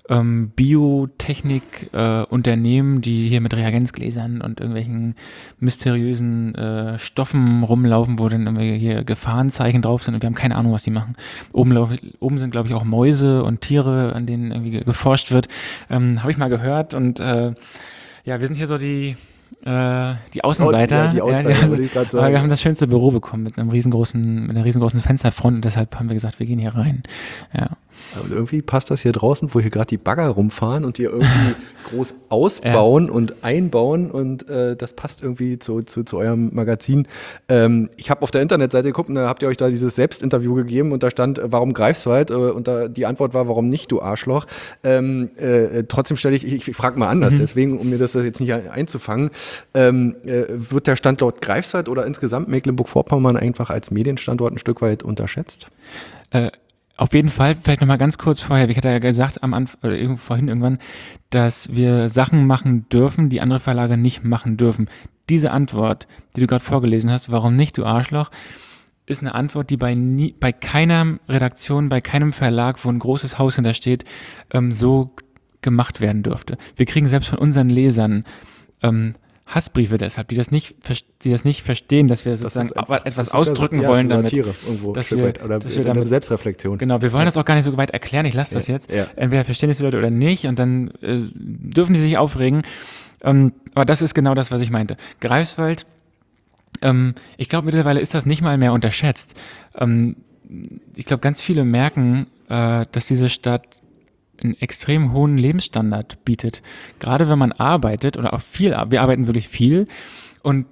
Biotechnik-Unternehmen, die hier mit Reagenzgläsern und irgendwelchen mysteriösen Stoffen rumlaufen, wo dann irgendwie hier Gefahrenzeichen drauf sind und wir haben keine Ahnung, was die machen. Oben sind, glaube ich, auch Mäuse und Tiere, an denen irgendwie geforscht wird. Habe ich mal gehört und wir sind hier so die Außenseiter. Die Außenseiter, würde ich gerade sagen. Aber wir haben das schönste Büro bekommen mit einer riesengroßen Fensterfront und deshalb haben wir gesagt, wir gehen hier rein. Ja. Aber irgendwie passt das hier draußen, wo hier gerade die Bagger rumfahren und hier irgendwie groß ausbauen und einbauen und das passt irgendwie zu eurem Magazin. Ich habe auf der Internetseite geguckt und da habt ihr euch da dieses Selbstinterview gegeben und da stand, warum Greifswald? Und die Antwort war, warum nicht, du Arschloch? Trotzdem stelle ich frage mal anders, deswegen, um mir das jetzt nicht einzufangen, wird der Standort Greifswald oder insgesamt Mecklenburg-Vorpommern einfach als Medienstandort ein Stück weit unterschätzt? Auf jeden Fall, vielleicht nochmal ganz kurz vorher, ich hatte ja gesagt am Anfang, oder vorhin irgendwann, dass wir Sachen machen dürfen, die andere Verlage nicht machen dürfen. Diese Antwort, die du gerade vorgelesen hast, warum nicht, du Arschloch, ist eine Antwort, die bei keiner Redaktion, bei keinem Verlag, wo ein großes Haus hintersteht, so gemacht werden dürfte. Wir kriegen selbst von unseren Lesern Hassbriefe deshalb, die das nicht verstehen, dass wir sozusagen etwas ausdrücken wollen damit. Irgendwo dass wir damit Selbstreflexion. Genau, wir wollen das auch gar nicht so weit erklären, ich lasse das jetzt. Ja. Entweder verstehen es die Leute oder nicht und dann dürfen die sich aufregen. Aber das ist genau das, was ich meinte. Greifswald, ich glaube mittlerweile ist das nicht mal mehr unterschätzt. Ich glaube, ganz viele merken, dass diese Stadt einen extrem hohen Lebensstandard bietet. Gerade wenn man arbeitet oder auch wir arbeiten wirklich viel und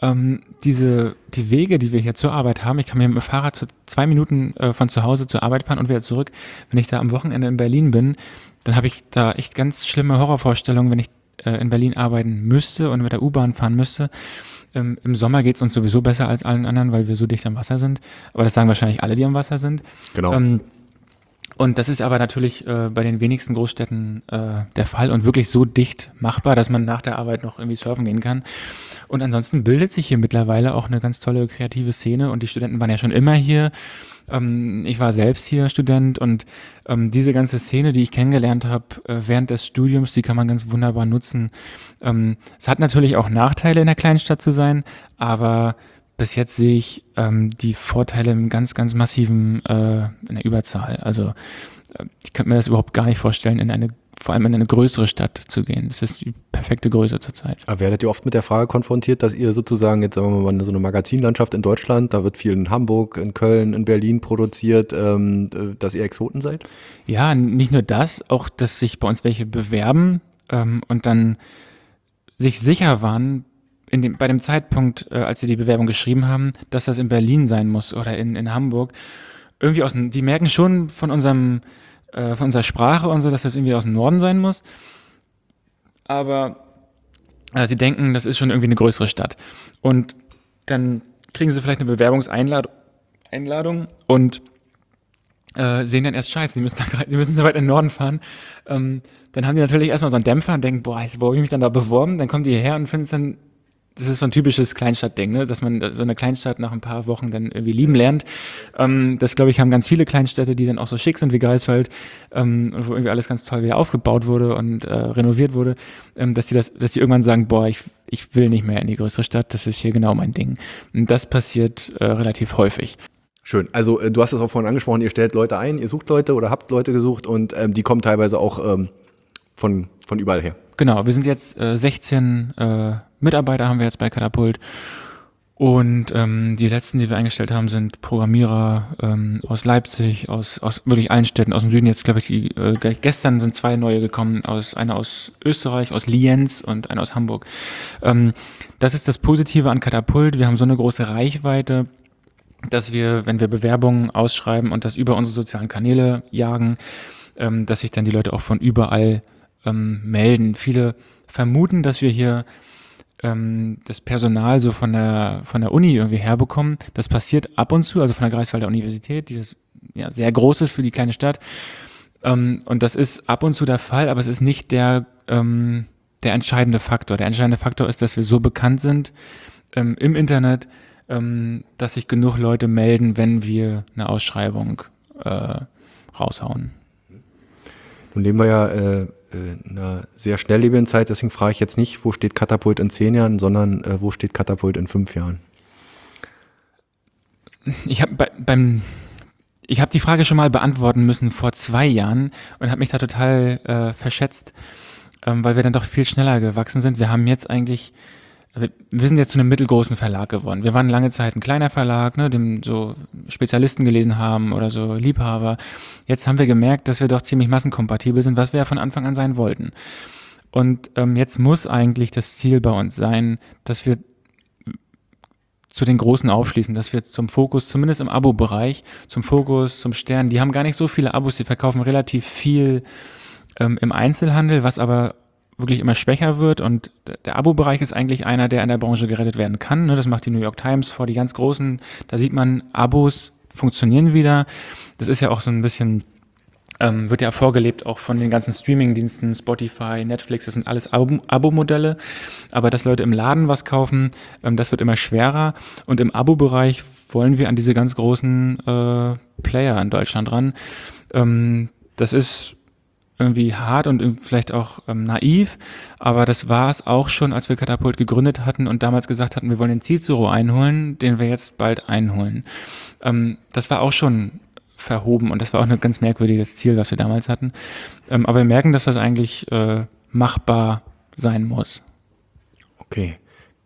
die Wege, die wir hier zur Arbeit haben, ich kann mir mit dem Fahrrad 2 Minuten von zu Hause zur Arbeit fahren und wieder zurück. Wenn ich da am Wochenende in Berlin bin, dann habe ich da echt ganz schlimme Horrorvorstellungen, wenn ich in Berlin arbeiten müsste und mit der U-Bahn fahren müsste. Im Sommer geht es uns sowieso besser als allen anderen, weil wir so dicht am Wasser sind. Aber das sagen wahrscheinlich alle, die am Wasser sind. Genau. Und das ist aber natürlich bei den wenigsten Großstädten der Fall und wirklich so dicht machbar, dass man nach der Arbeit noch irgendwie surfen gehen kann. Und ansonsten bildet sich hier mittlerweile auch eine ganz tolle kreative Szene und die Studenten waren ja schon immer hier. Ich war selbst hier Student und diese ganze Szene, die ich kennengelernt habe während des Studiums, die kann man ganz wunderbar nutzen. Es hat natürlich auch Nachteile, in der Kleinstadt zu sein, aber bis jetzt sehe ich die Vorteile im ganz, ganz massiven in der Überzahl. Also ich könnte mir das überhaupt gar nicht vorstellen, vor allem in eine größere Stadt zu gehen. Das ist die perfekte Größe zurzeit. Aber werdet ihr oft mit der Frage konfrontiert, dass ihr sozusagen, jetzt sagen wir mal, so eine Magazinlandschaft in Deutschland, da wird viel in Hamburg, in Köln, in Berlin produziert, dass ihr Exoten seid? Ja, nicht nur das, auch, dass sich bei uns welche bewerben und dann sich sicher waren, bei dem Zeitpunkt, als sie die Bewerbung geschrieben haben, dass das in Berlin sein muss oder in Hamburg. Irgendwie die merken schon von unserer Sprache und so, dass das irgendwie aus dem Norden sein muss. Aber sie denken, das ist schon irgendwie eine größere Stadt. Und dann kriegen sie vielleicht eine Bewerbungseinladung und sehen dann erst Scheiße, die müssen so weit in den Norden fahren. Dann haben die natürlich erstmal so einen Dämpfer und denken, boah, wo habe ich mich dann da beworben? Dann kommen die hierher und finden es dann, das ist so ein typisches Kleinstadtding, ne? Dass man so eine Kleinstadt nach ein paar Wochen dann irgendwie lieben lernt. Das, glaube ich, haben ganz viele Kleinstädte, die dann auch so schick sind wie Greifswald, wo irgendwie alles ganz toll wieder aufgebaut wurde und renoviert wurde, dass sie irgendwann sagen, boah, ich will nicht mehr in die größere Stadt, das ist hier genau mein Ding. Und das passiert relativ häufig. Schön. Also du hast es auch vorhin angesprochen, ihr stellt Leute ein, ihr sucht Leute oder habt Leute gesucht und die kommen teilweise auch von überall her. Genau, wir sind jetzt 16 Mitarbeiter haben wir jetzt bei Katapult und die letzten, die wir eingestellt haben, sind Programmierer aus Leipzig, aus wirklich allen Städten, aus dem Süden. Jetzt glaube ich, gestern sind 2 neue gekommen, einer aus Österreich, aus Lienz und einer aus Hamburg. Das ist das Positive an Katapult, wir haben so eine große Reichweite, dass wir, wenn wir Bewerbungen ausschreiben und das über unsere sozialen Kanäle jagen, dass sich dann die Leute auch von überall melden. Viele vermuten, dass wir hier das Personal so von der Uni irgendwie herbekommen. Das passiert ab und zu, also von der Greifswalder Universität, dieses ja, sehr groß ist für die kleine Stadt. Und das ist ab und zu der Fall, aber es ist nicht der entscheidende Faktor. Der entscheidende Faktor ist, dass wir so bekannt sind im Internet, dass sich genug Leute melden, wenn wir eine Ausschreibung raushauen. Nun leben wir ja in einer sehr schnelllebigen Zeit, deswegen frage ich jetzt nicht, wo steht Katapult in 10 Jahren, sondern wo steht Katapult in 5 Jahren? Ich habe die Frage schon mal beantworten müssen vor 2 Jahren und habe mich da total verschätzt, weil wir dann doch viel schneller gewachsen sind. Wir sind jetzt zu einem mittelgroßen Verlag geworden. Wir waren lange Zeit ein kleiner Verlag, ne, dem so Spezialisten gelesen haben oder so Liebhaber. Jetzt haben wir gemerkt, dass wir doch ziemlich massenkompatibel sind, was wir ja von Anfang an sein wollten. Und jetzt muss eigentlich das Ziel bei uns sein, dass wir zu den Großen aufschließen, dass wir zum Fokus, zumindest im Abo-Bereich, zum Fokus, zum Stern, die haben gar nicht so viele Abos, die verkaufen relativ viel im Einzelhandel, was aber wirklich immer schwächer wird und der Abo-Bereich ist eigentlich einer, der in der Branche gerettet werden kann. Ne? Das macht die New York Times vor die ganz Großen. Da sieht man, Abos funktionieren wieder. Das ist ja auch so ein bisschen, wird ja vorgelebt auch von den ganzen Streaming-Diensten, Spotify, Netflix, das sind alles Abo-Modelle. Aber dass Leute im Laden was kaufen, das wird immer schwerer. Und im Abo-Bereich wollen wir an diese ganz großen Player in Deutschland ran. Das ist irgendwie hart und vielleicht auch naiv, aber das war es auch schon, als wir Katapult gegründet hatten und damals gesagt hatten, wir wollen den Cicero einholen, den wir jetzt bald einholen. Das war auch schon verhoben und das war auch ein ganz merkwürdiges Ziel, was wir damals hatten. Aber wir merken, dass das eigentlich machbar sein muss. Okay.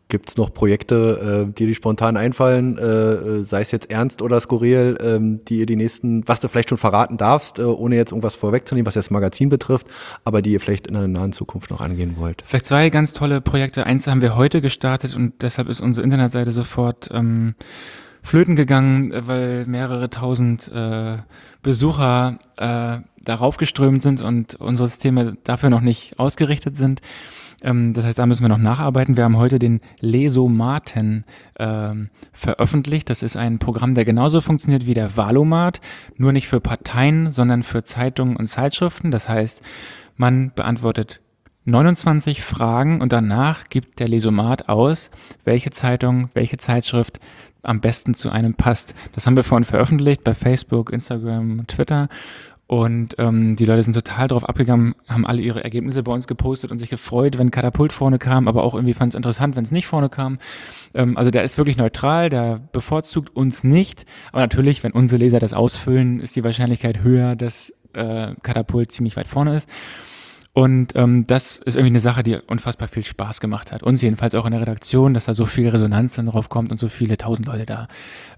Gibt es noch Projekte, die dir spontan einfallen, sei es jetzt ernst oder skurril, die ihr die nächsten, was du vielleicht schon verraten darfst, ohne jetzt irgendwas vorwegzunehmen, was das Magazin betrifft, aber die ihr vielleicht in einer nahen Zukunft noch angehen wollt? Vielleicht 2 ganz tolle Projekte. Eins haben wir heute gestartet und deshalb ist unsere Internetseite sofort flöten gegangen, weil mehrere tausend Besucher darauf geströmt sind und unsere Systeme dafür noch nicht ausgerichtet sind. Das heißt, da müssen wir noch nacharbeiten. Wir haben heute den Lesomaten veröffentlicht. Das ist ein Programm, der genauso funktioniert wie der Valomat, nur nicht für Parteien, sondern für Zeitungen und Zeitschriften. Das heißt, man beantwortet 29 Fragen und danach gibt der Lesomat aus, welche Zeitung, welche Zeitschrift am besten zu einem passt. Das haben wir vorhin veröffentlicht bei Facebook, Instagram, Twitter. Und die Leute sind total drauf abgegangen, haben alle ihre Ergebnisse bei uns gepostet und sich gefreut, wenn Katapult vorne kam, aber auch irgendwie fand es interessant, wenn es nicht vorne kam. Also der ist wirklich neutral, der bevorzugt uns nicht. Aber natürlich, wenn unsere Leser das ausfüllen, ist die Wahrscheinlichkeit höher, dass Katapult ziemlich weit vorne ist. Und das ist irgendwie eine Sache, die unfassbar viel Spaß gemacht hat. Uns jedenfalls auch in der Redaktion, dass da so viel Resonanz dann drauf kommt und so viele 1000 Leute da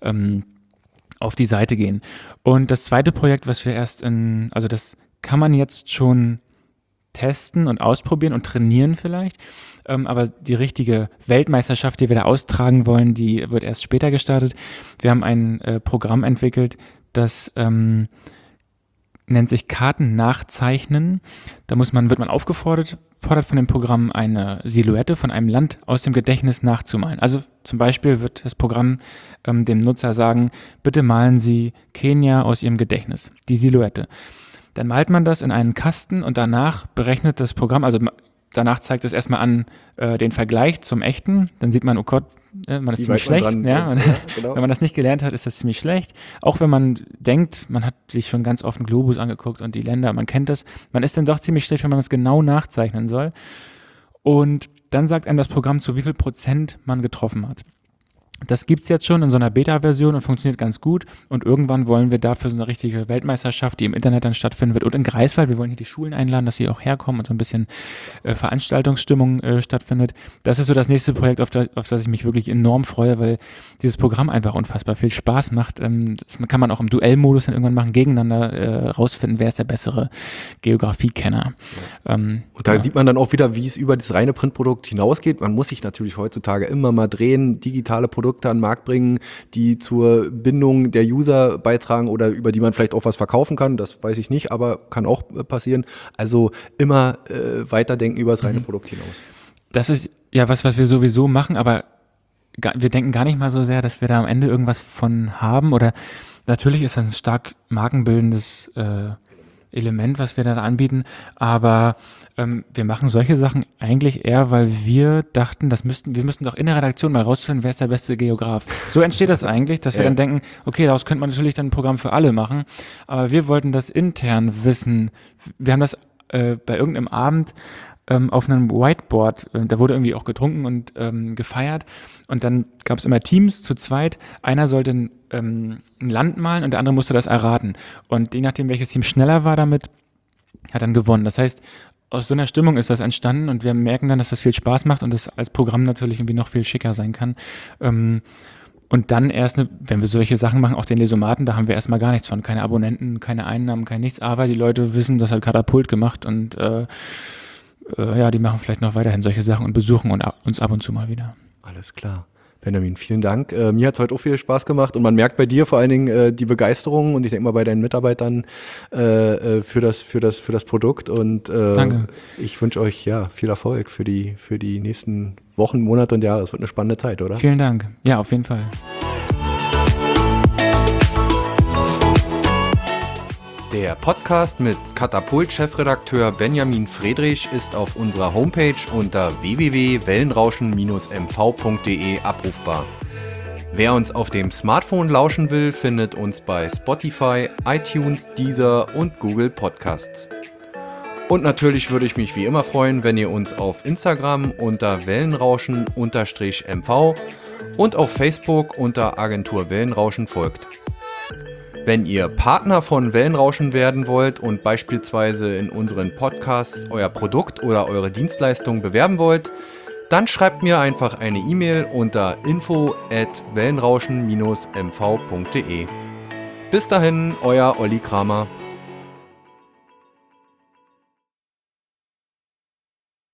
auf die Seite gehen. Und das zweite Projekt, was wir also das kann man jetzt schon testen und ausprobieren und trainieren vielleicht, aber die richtige Weltmeisterschaft, die wir da austragen wollen, die wird erst später gestartet. Wir haben ein Programm entwickelt, das nennt sich Karten nachzeichnen. Da wird man aufgefordert von dem Programm, eine Silhouette von einem Land aus dem Gedächtnis nachzumalen. Also zum Beispiel wird das Programm dem Nutzer sagen, bitte malen Sie Kenia aus Ihrem Gedächtnis, die Silhouette. Dann malt man das in einen Kasten und danach berechnet das Programm, also danach zeigt es erstmal an den Vergleich zum echten. Dann sieht man, oh Gott, man ist ziemlich schlecht. Ja, genau. Wenn man das nicht gelernt hat, ist das ziemlich schlecht. Auch wenn man denkt, man hat sich schon ganz oft einen Globus angeguckt und die Länder, man kennt das. Man ist dann doch ziemlich schlecht, wenn man das genau nachzeichnen soll. Und dann sagt einem das Programm, zu wie viel Prozent man getroffen hat. Das gibt es jetzt schon in so einer Beta-Version und funktioniert ganz gut. Und irgendwann wollen wir dafür so eine richtige Weltmeisterschaft, die im Internet dann stattfinden wird. Und in Greifswald, wir wollen hier die Schulen einladen, dass sie auch herkommen und so ein bisschen Veranstaltungsstimmung stattfindet. Das ist so das nächste Projekt, auf das ich mich wirklich enorm freue, weil dieses Programm einfach unfassbar viel Spaß macht. Das kann man auch im Duellmodus dann irgendwann machen, gegeneinander rausfinden, wer ist der bessere Geografiekenner. Und da sieht man dann auch wieder, wie es über das reine Printprodukt hinausgeht. Man muss sich natürlich heutzutage immer mal drehen, digitale Produkte an den Markt bringen, die zur Bindung der User beitragen oder über die man vielleicht auch was verkaufen kann. Das weiß ich nicht, aber kann auch passieren. Also immer weiterdenken über das reine Produkt hinaus. Das ist ja was wir sowieso machen, aber wir denken gar nicht mal so sehr, dass wir da am Ende irgendwas von haben. Oder natürlich ist das ein stark markenbildendes Element, was wir da anbieten, aber wir machen solche Sachen eigentlich eher, weil wir dachten, wir müssten doch in der Redaktion mal rausfinden, wer ist der beste Geograf. So entsteht das eigentlich, dass wir dann denken, okay, daraus könnte man natürlich dann ein Programm für alle machen, aber wir wollten das intern wissen. Wir haben das bei irgendeinem Abend auf einem Whiteboard, da wurde irgendwie auch getrunken und gefeiert und dann gab es immer Teams zu zweit, einer sollte ein Land malen und der andere musste das erraten und je nachdem, welches Team schneller war damit, hat dann gewonnen. Das heißt, aus so einer Stimmung ist das entstanden und wir merken dann, dass das viel Spaß macht und das als Programm natürlich irgendwie noch viel schicker sein kann. Und dann erst, wenn wir solche Sachen machen, auch den Lesomaten, da haben wir erstmal gar nichts von. Keine Abonnenten, keine Einnahmen, kein nichts, aber die Leute wissen, das hat Katapult gemacht und die machen vielleicht noch weiterhin solche Sachen und besuchen uns ab und zu mal wieder. Alles klar. Benjamin, vielen Dank. Mir hat es heute auch viel Spaß gemacht und man merkt bei dir vor allen Dingen die Begeisterung und ich denke mal bei deinen Mitarbeitern für das Produkt und Danke. Ich wünsche euch viel Erfolg für die nächsten Wochen, Monate und Jahre. Es wird eine spannende Zeit, oder? Vielen Dank. Ja, auf jeden Fall. Der Podcast mit Katapult-Chefredakteur Benjamin Friedrich ist auf unserer Homepage unter www.wellenrauschen-mv.de abrufbar. Wer uns auf dem Smartphone lauschen will, findet uns bei Spotify, iTunes, Deezer und Google Podcasts. Und natürlich würde ich mich wie immer freuen, wenn ihr uns auf Instagram unter Wellenrauschen_mv und auf Facebook unter Agentur Wellenrauschen folgt. Wenn ihr Partner von Wellenrauschen werden wollt und beispielsweise in unseren Podcasts euer Produkt oder eure Dienstleistung bewerben wollt, Dann schreibt mir einfach eine E-Mail unter info@wellenrauschen-mv.de. Bis dahin, euer Olli Kramer.